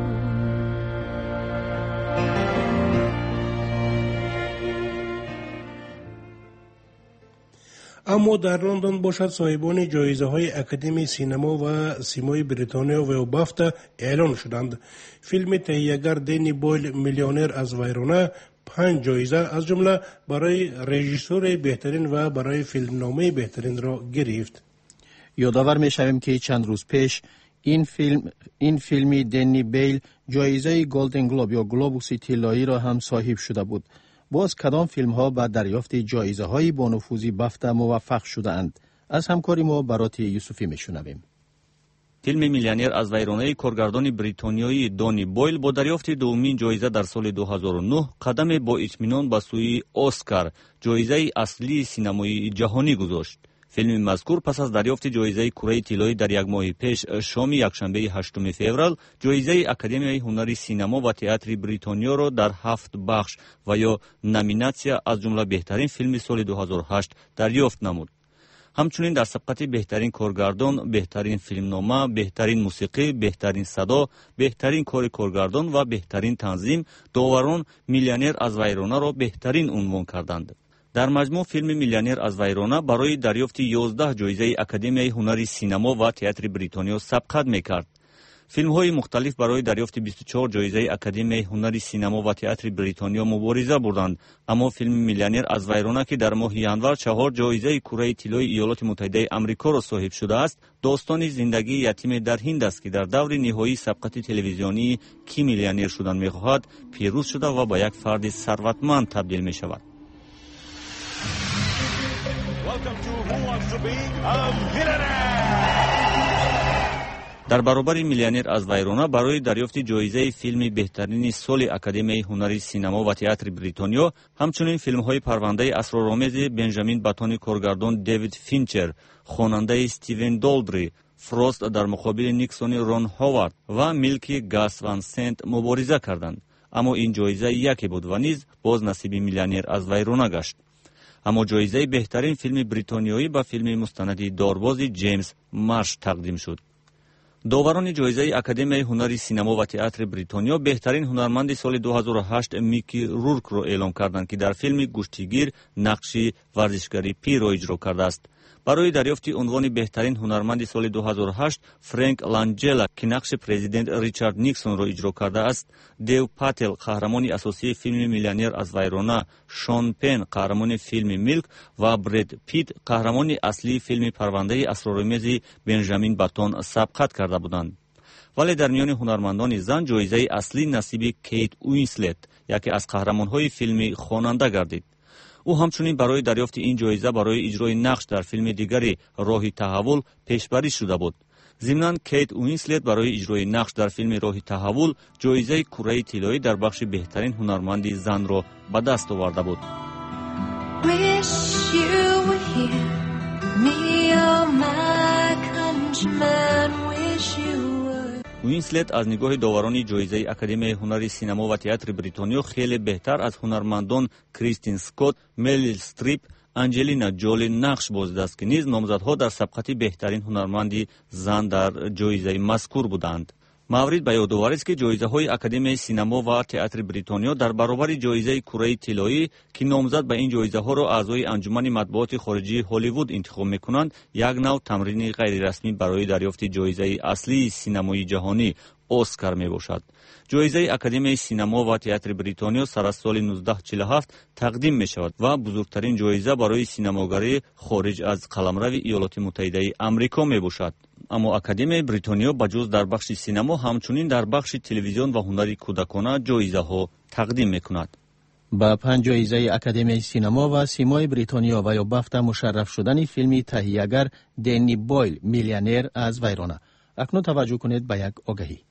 Speaker 2: اما در لندن باشد صاحبان جایزه های اکادمی سینما و سیمای بریتانیا و بافتا اعلان شدند. فیلم تهیه‌گر دنی بویل میلیونر از ویرونه 5 جایزه از جمله برای رژیسور بهترین و برای فیلمنامه بهترین را گرفت.
Speaker 3: یادآور می‌شویم که چند روز پیش این فیلم دنی بیل جایزه گلدن گلوب یا گلوبوس طلایی را هم صاحب شده بود. باز کدام فیلم ها به دریافت جایزه های با نفوذی بافتا موفق شده اند؟ از همکاری ما برات یوسفی میشنویم.
Speaker 12: فیلم میلیونر از ویرانه کارگردان بریتانیایی دونی بویل با دریافت دومین جایزه در سال 2009 قدم با اطمینان به سوی اسکار، جایزه اصلی سینمایی جهانی گذاشت. فیلم مذکور پس از دریافت جایزه کره طلایی در یک ماه پیش شام یکشنبه 8 فوریه جایزه اکادمی هنر سینما و تئاتر بریتانیا را در 7 بخش و یا نامیناسیا از جمله بهترین فیلم سال 2008 دریافت نمود. همچنین در سبقت بهترین کارگردان، بهترین فیلمنامه، بهترین موسیقی، بهترین صدا، بهترین کار کارگردان و بهترین تنظیم داوران میلیونر از ویرانه را بهترین عنوان کردند. در مجموع فیلم میلیونر از ویرانه برای دریافت 11 جایزه اکادمی هنر سینما و تئاتر بریتانیا سبقت میکرد. فیلم های مختلف برای دریافت 24 جایزه اکادمی هنر سینما و تئاتر بریتانیا مبارزه بردند، اما فیلم میلیونر از ویرانه که در ماه ژانویه 4 جایزه کره طلایی ایالات متحده آمریکا را صاحب شده است، داستان زندگی یتیم در هند است که در دور نهایی سبقت تلویزیونی کی میلیونر شدن میخواهد پیروز شده و به یک فرد ثروتمند تبدیل می شود. در برابر میلیونر از ویرانه برای دریافت جایزه فیلم بهترین سال اکادمی هنر سینما و تئاتر بریتانیا همچنین فیلم های پرونده اسرارآمیز بنجامین باتون کارگردان دیوید فینچر، خواننده استیون دولدری، فروست در مقابل نیکسون رون هاوارد و میلکی گاس وان سنت مبارزه کردند، اما این جایزه یکی بود و نیز باز نصیب میلیونر از ویرانه گشت. اما جایزه بهترین فیلم بریتانیایی با فیلم مستندی دارباز جیمز مارش تقدیم شد. داوران جایزه اکادمی هنر سینما و تئاتر بریتانیا بهترین هنرمند سال 2008 میکی رورک را اعلام کردند که در فیلم گوشتگیر نقش ورزشکاری پی را اجرا کرده است. برای دریافت عنوان بهترین هنرمند سال 2008 فرانک لانجلا که نقش پرزیدنت ریچارد نیکسون را اجرا کرده است، دیو پاتل قهرمان اساسی فیلم میلیونر از ویرانه، شون پن قهرمان فیلم میلک و برد پیت قهرمان اصلی فیلم پرونده اسرارآمیز بنجامین باتون سبقت کرده بودند. ولی در میان هنرمندان زن جایزه اصلی نصیب کیت وینسلت، یکی از قهرمان‌های فیلم خواننده گردید. او همچنین برای دریافت این جایزه برای اجرای نقش در فیلم دیگری راه تحول پیشبری شده بود. ضمناً کیت وینسلت برای اجرای نقش در فیلم راه تحول جایزه کره طلایی در بخش بهترین هنرمند زن را به دست آورده بود. وینسلت از نگاه داوران جایزه اکادمی هنر سینما و تئاتر بریتانیا خیلی بهتر از هنرمندان کریستین اسکات، میریل استریپ، انجلینا جولی نقش بازدید است که نیز نامزدها در سبقت بهترین هنرمند زن در جایزه مذکور بودند. مورد به یادآوری است که جایزه‌های اکادمی سینما و تئاتر بریتانیا در برابر جایزه کره طلایی که نامزد به این جایزه‌ها را اعضای انجمن مطبوعات خارجی هالیوود انتخاب می‌کنند، یک نوع تمرین غیر رسمی برای دریافت جایزه اصلی سینمایی جهانی اسکار میباشد. جایزه اکادمی سینما و تئاتر بریتانیا سر از سال 1947 تقدیم می شود و بزرگترین جایزه برای سینماگری خارج از قلمرو ایالات متحده آمریکا می باشد. اما اکادمی بریتانیا بجز در بخش سینما همچنین در بخش تلویزیون و هنر کودکانه جایزه ها تقدیم می کند.
Speaker 3: با 5 جایزه اکادمی سینما و سیمای بریتانیا و یا بافتا مشرف شدن فیلمی تهیه‌گر دنی بویل میلیونر از ویرانه. اکنون توجه کنید به یک آگهی.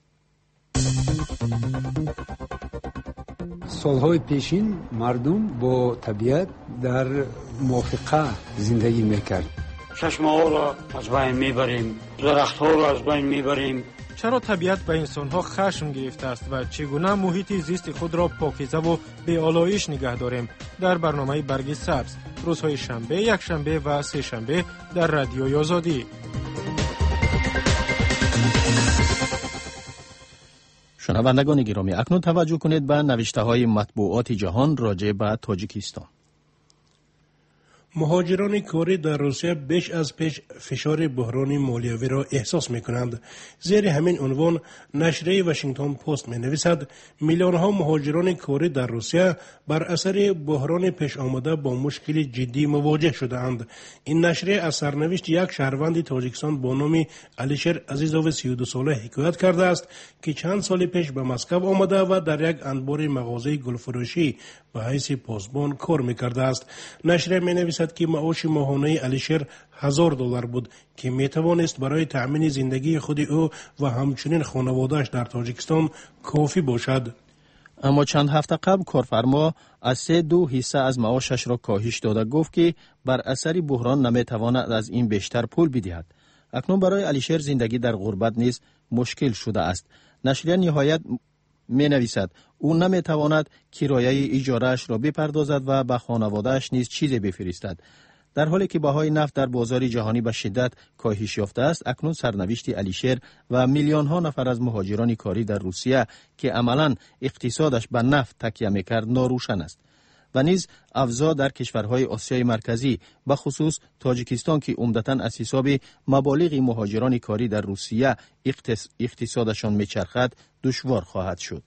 Speaker 5: سالهای پیشین مردم با طبیعت در موافقه زندگی میکرد.
Speaker 23: چشمه‌ها را از بین میبریم، درخت‌ها را از بین میبریم.
Speaker 6: چرا طبیعت به انسان‌ها خشم گرفته است و چگونه محیط زیست خود را پاکیزه و بی‌آلایش نگه داریم؟ در برنامه برگ سبز روزهای شنبه، یکشنبه و سه شنبه در رادیوی آزادی.
Speaker 3: شنوندگان گرامی، اکنون توجه کنید به نوشته‌های مطبوعات جهان راجع به تاجیکستان.
Speaker 2: مهاجران کاری در روسیه بیش از پیش فشار بحران مالیوی را احساس می کنند. زیر همین عنوان نشریه واشنگتن پست می نویسد میلیون ها مهاجران کاری در روسیه بر اثر بحران پیش آمده با مشکل جدی مواجه شده اند. این نشریه از سرنوشت یک شهروند تاجیکستان با نام علیشر عزیزوف 32 ساله حکایت کرده است که چند سال پیش به مسکو آمده و در یک انبار مغازه گلفروشی به حیث پاسبان کار می‌کرده است. نشریه می‌نویسد که معاش ماهانه علیشر $1000 بود که می‌توانست برای تأمین زندگی خود او و همچنین خانواده‌اش در تاجیکستان کافی باشد.
Speaker 3: اما چند هفته قبل کارفرما از 3.2 حصه از معاشش را کاهش داده گفت که بر اثر بحران نمی‌تواند از این بیشتر پول بدهد. اکنون برای علیشر زندگی در غربت نیز مشکل شده است. نشریه نهایت می نویسد او نمی تواند کرایه اجاره‌اش را بپردازد و به خانواده‌اش نیز چیزی بفرستد. در حالی که بهای نفت در بازار جهانی به شدت کاهش یافته است، اکنون سرنوشت علیشر و میلیون ها نفر از مهاجران کاری در روسیه که عملاً اقتصادش به نفت تکیه می‌کرد ناروشن است. و نیز اوضاع در کشورهای آسیای مرکزی به خصوص تاجیکستان که عمدتاً از حساب مبالغ مهاجران کاری در روسیه اقتصادشان میچرخد دشوار خواهد شد.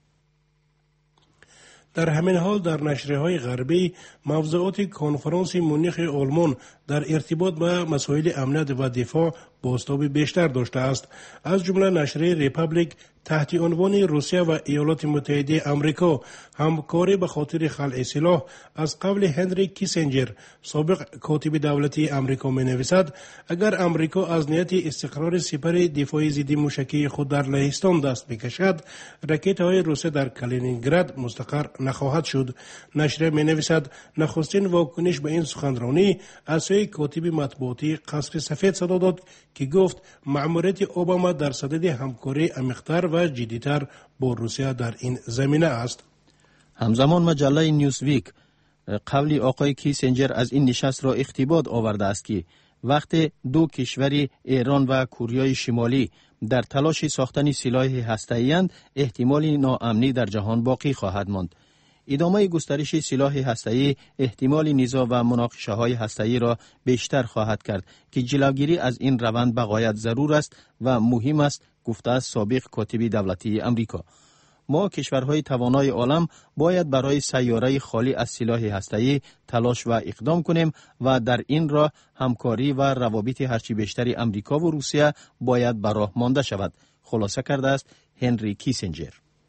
Speaker 2: در همین حال در نشریه‌های غربی موضوعات کنفرانس مونیخ آلمان در ارتباط با مسائل امنیت و دفاع بازتاب بیشتر داشته است. از جمله نشریه ریپابلیک تحت عنوان روسیه و ایالات متحده آمریکا همکاری به خاطر خلع سلاح از قبل هنری کیسنجر سابق کاتب دولتی آمریکا می نویسد اگر آمریکا از نیت استقرار سپر دفاعی ضد موشکی خود در لهستان دست بکشد راکت‌های روسیه در کالینینگراد مستقر نخواهد شد. نشریه می نویسد نخستین واکنش به این سخنرانی از سوی کاتب مطبوعاتی قصر سفید صدا داد که گفت مأموریت اوباما در صدد همکاری عمیق‌تر و جدی‌تر با روسیه در این زمینه است.
Speaker 3: همزمان مجله نیوزویک قول آقای کیسنجر از این نشست را اقتباس آورده است که وقت دو کشور ایران و کره شمالی در تلاش ساختن سلاح هسته‌ای احتمال ناامنی در جهان باقی خواهد ماند. ادامه گسترش سلاح هسته‌ای احتمال نزاع و مناقشه‌های هسته‌ای را بیشتر خواهد کرد که جلوگیری از این روند بغایت ضرور است و مهم است، گفته است سابق کاتب دولتی آمریکا. ما کشورهای توانای عالم باید برای سیاره خالی از سلاح هسته‌ای تلاش و اقدام کنیم و در این راه همکاری و روابط هرچی بیشتری آمریکا و روسیه باید به راه مانده شود، خلاصه کرده است هنری کیسنجر.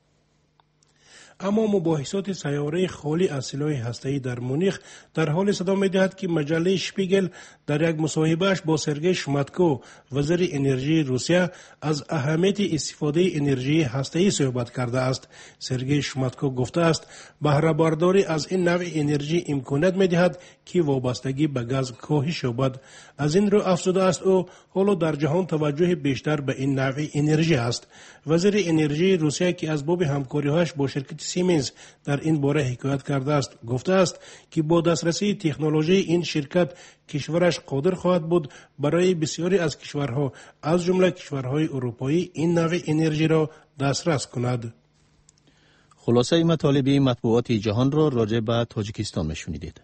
Speaker 2: اما مباحثات سیاره خالی از سلاح هسته‌ای در مونیخ در حال صدا می‌دهد که مجله شپیگل در یک مصاحبه‌اش با سرگئی شماتکو وزیر انرژی روسیه از اهمیت استفاده انرژی هسته‌ای صحبت کرده است. سرگئی شماتکو گفته است بهره برداری از این نوع انرژی امکانیت می‌دهد که وابستگی به گاز کاهش یابد. از این رو افزوده است او حالا در جهان توجه بیشتر به این نوع انرژی است. وزیر انرژی روسیه که از باب همکاری‌هاش با شرکت سیمنز در این باره حکایت کرده است گفته است که با دسترسی تکنولوژی این شرکت کشورش قادر خواهد بود برای بسیاری از کشورها از جمله کشورهای اروپایی این نوع انرژی را دسترس کند.
Speaker 3: خلاصه مطالب مطبوعات جهان را راجع به تاجیکستان میشنیدید.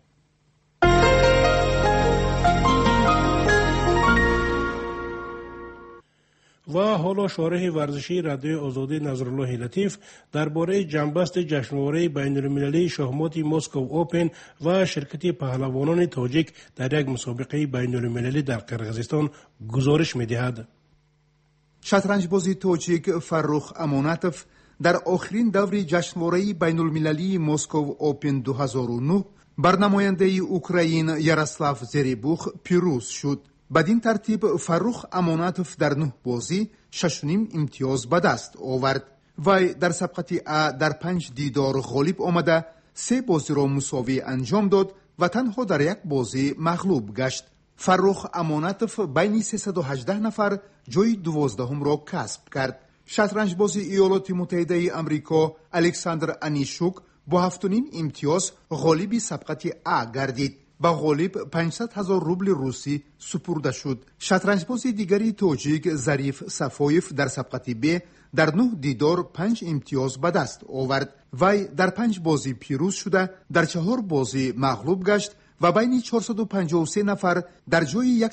Speaker 2: و حالا شارح ورزشی رادیو آزادی نظرالله لطیف درباره جنبست جشنواره بین‌المللی شахمات مسکو اوپن و شرکت پهلوانان تاجیک در یک مسابقه بین‌المللی در قرقیزستان گزارش می‌دهد.
Speaker 7: شطرنجباز تاجیک فرخ امانتوف در آخرین دور جشنواره بین‌المللی مسکو اوپن 2009 بر نماینده اوکراین یاروسلاو زریبوخ پیروز شد. بدین ترتیب فرخ امانتوف در 9 بازی 6.5 امتیاز به دست آورد. وی در سبقت ا در 5 دیدار غالب آمده 3 بازی را مساوی انجام داد و تنها در یک بازی مغلوب گشت. فرخ امانتوف بین 318 نفر جای 12 را کسب کرد. شطرنجباز ایالات متحده آمریکا الکساندر انیشوک با 7.5 امتیاز غالب سبقت ا گردید. با غالب 500,000 روبل روسی سپرده شد. شطرنجباز دیگری تاجیک ظریف صفایف در سبقت ب در 9 دیدار 5 امتیاز به دست آورد. وی در 5 بازی پیروز شده در 4 بازی مغلوب گشت و بین 453 نفر در جای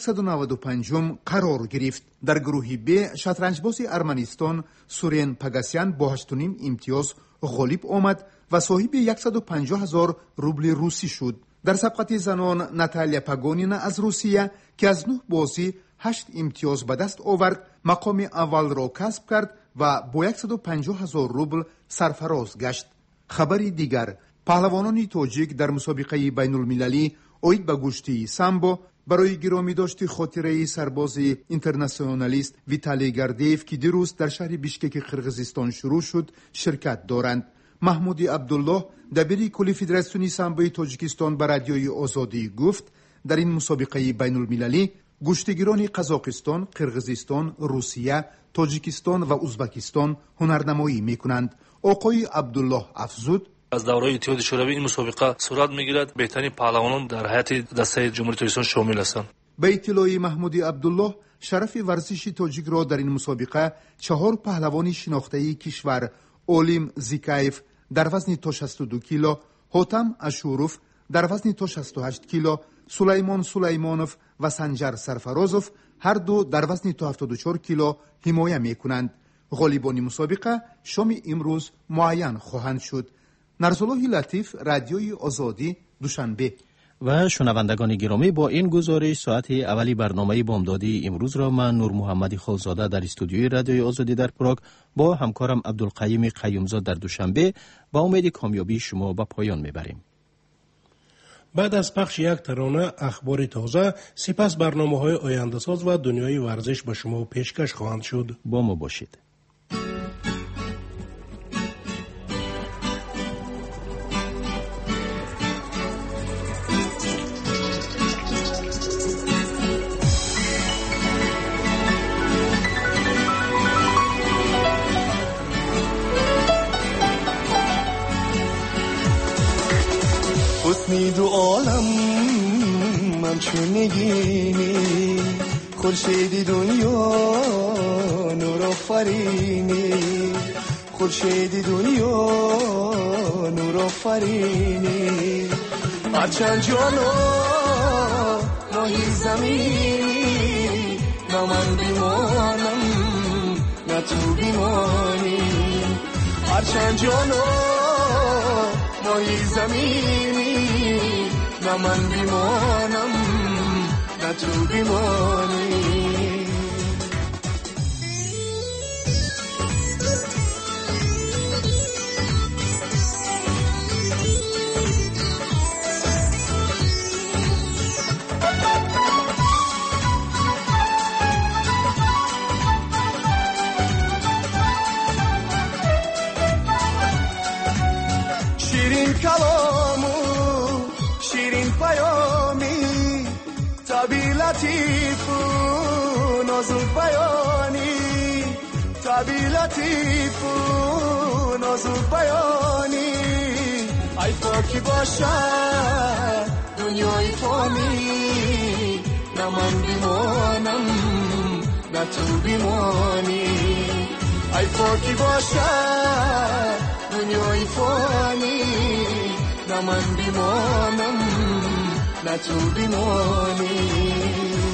Speaker 7: 195م قرار گرفت. در گروه ب شطرنجباز ارمنستان سورین پگاسیان با 8.5 امتیاز غالب آمد و صاحب 150,000 روبل روسی شد. در سبقت زنان ناتالیا پاگونینا از روسیه که از 9 بازی 8 امتیاز به دست آورد مقام اول را کسب کرد و با 150,000 روبل سرفراز گشت. خبری دیگر، پهلوانان تاجیک در مسابقه بین المللی اوید به گشتی سامبو برای گرامی داشتی خاطره سرباز اینترناسیونالیست ویتالی گردیف که دیروز در شهر بیشکک قرقیزستان شروع شد شرکت دارند. محمود عبدالله دبیر کل فدراسیون سامبوی تاجیکستان به رادیوی آزادی گفت در این مسابقه بین المللی گشتیگران قزاقستان، قرقیزستان، روسیه، تاجیکستان و ازبکستان هنرنمایی میکنند. آقای عبدالله افزود
Speaker 22: از دورای اتحاد شوروی این مسابقه صورت میگیرد. بهترین پهلوانان در هیئت دسته جمهوری تاجیکستان شامل هستند.
Speaker 7: به اطلاع محمود عبدالله شرف ورزش تاجیک را در این مسابقه 4 پهلوان شناخته کشور اولیم زیکایف در وزن تا 62 کیلو، حاتم اشوروف در وزن تا 68 کیلو، سلیمان سلیمانوف و سنجر سرفرازوف هر دو در وزن تا 74 کیلو حمایت میکنند. غالبان مسابقه شام امروز معین خواهند شد. نرزالله لطیف، رادیوی آزادی، دوشنبه.
Speaker 3: و شنوندگان گرامی، با این گزارش ساعت اولی برنامه بامدادی امروز را من نور محمدی خالزاده در استودیوی رادیوی آزادی در پراگ با همکارم عبدالقیوم قیومزاد در دوشنبه با امید کامیابی شما به پایان میبریم.
Speaker 2: بعد از پخش یک ترانه اخبار تازه، سپس برنامه‌های آینده‌ساز و دنیای ورزش به شما پیشکش خواهند شد.
Speaker 3: با ما باشید.
Speaker 9: حسنی دو عالم من چون نگینی خورشید دنیا نور آفرینی خورشید دنیا نور آفرینی هرچند جانا ماهی زمینی نه من بیمانم نه تو بیمانی هرچند جانا ماهی زمینی نه من بیمانم نه تو بیمانی شیرین کلامو شیرین پیامی طبیع لطیف و نازک بیانی طبیع لطیف و نازک بیانی ای پاکی باشد دنیای فانی نه من بیمانم نه تو بیمانی ای پاکی باشد دنیای فانی نه من بیمانم نه تو بیمانی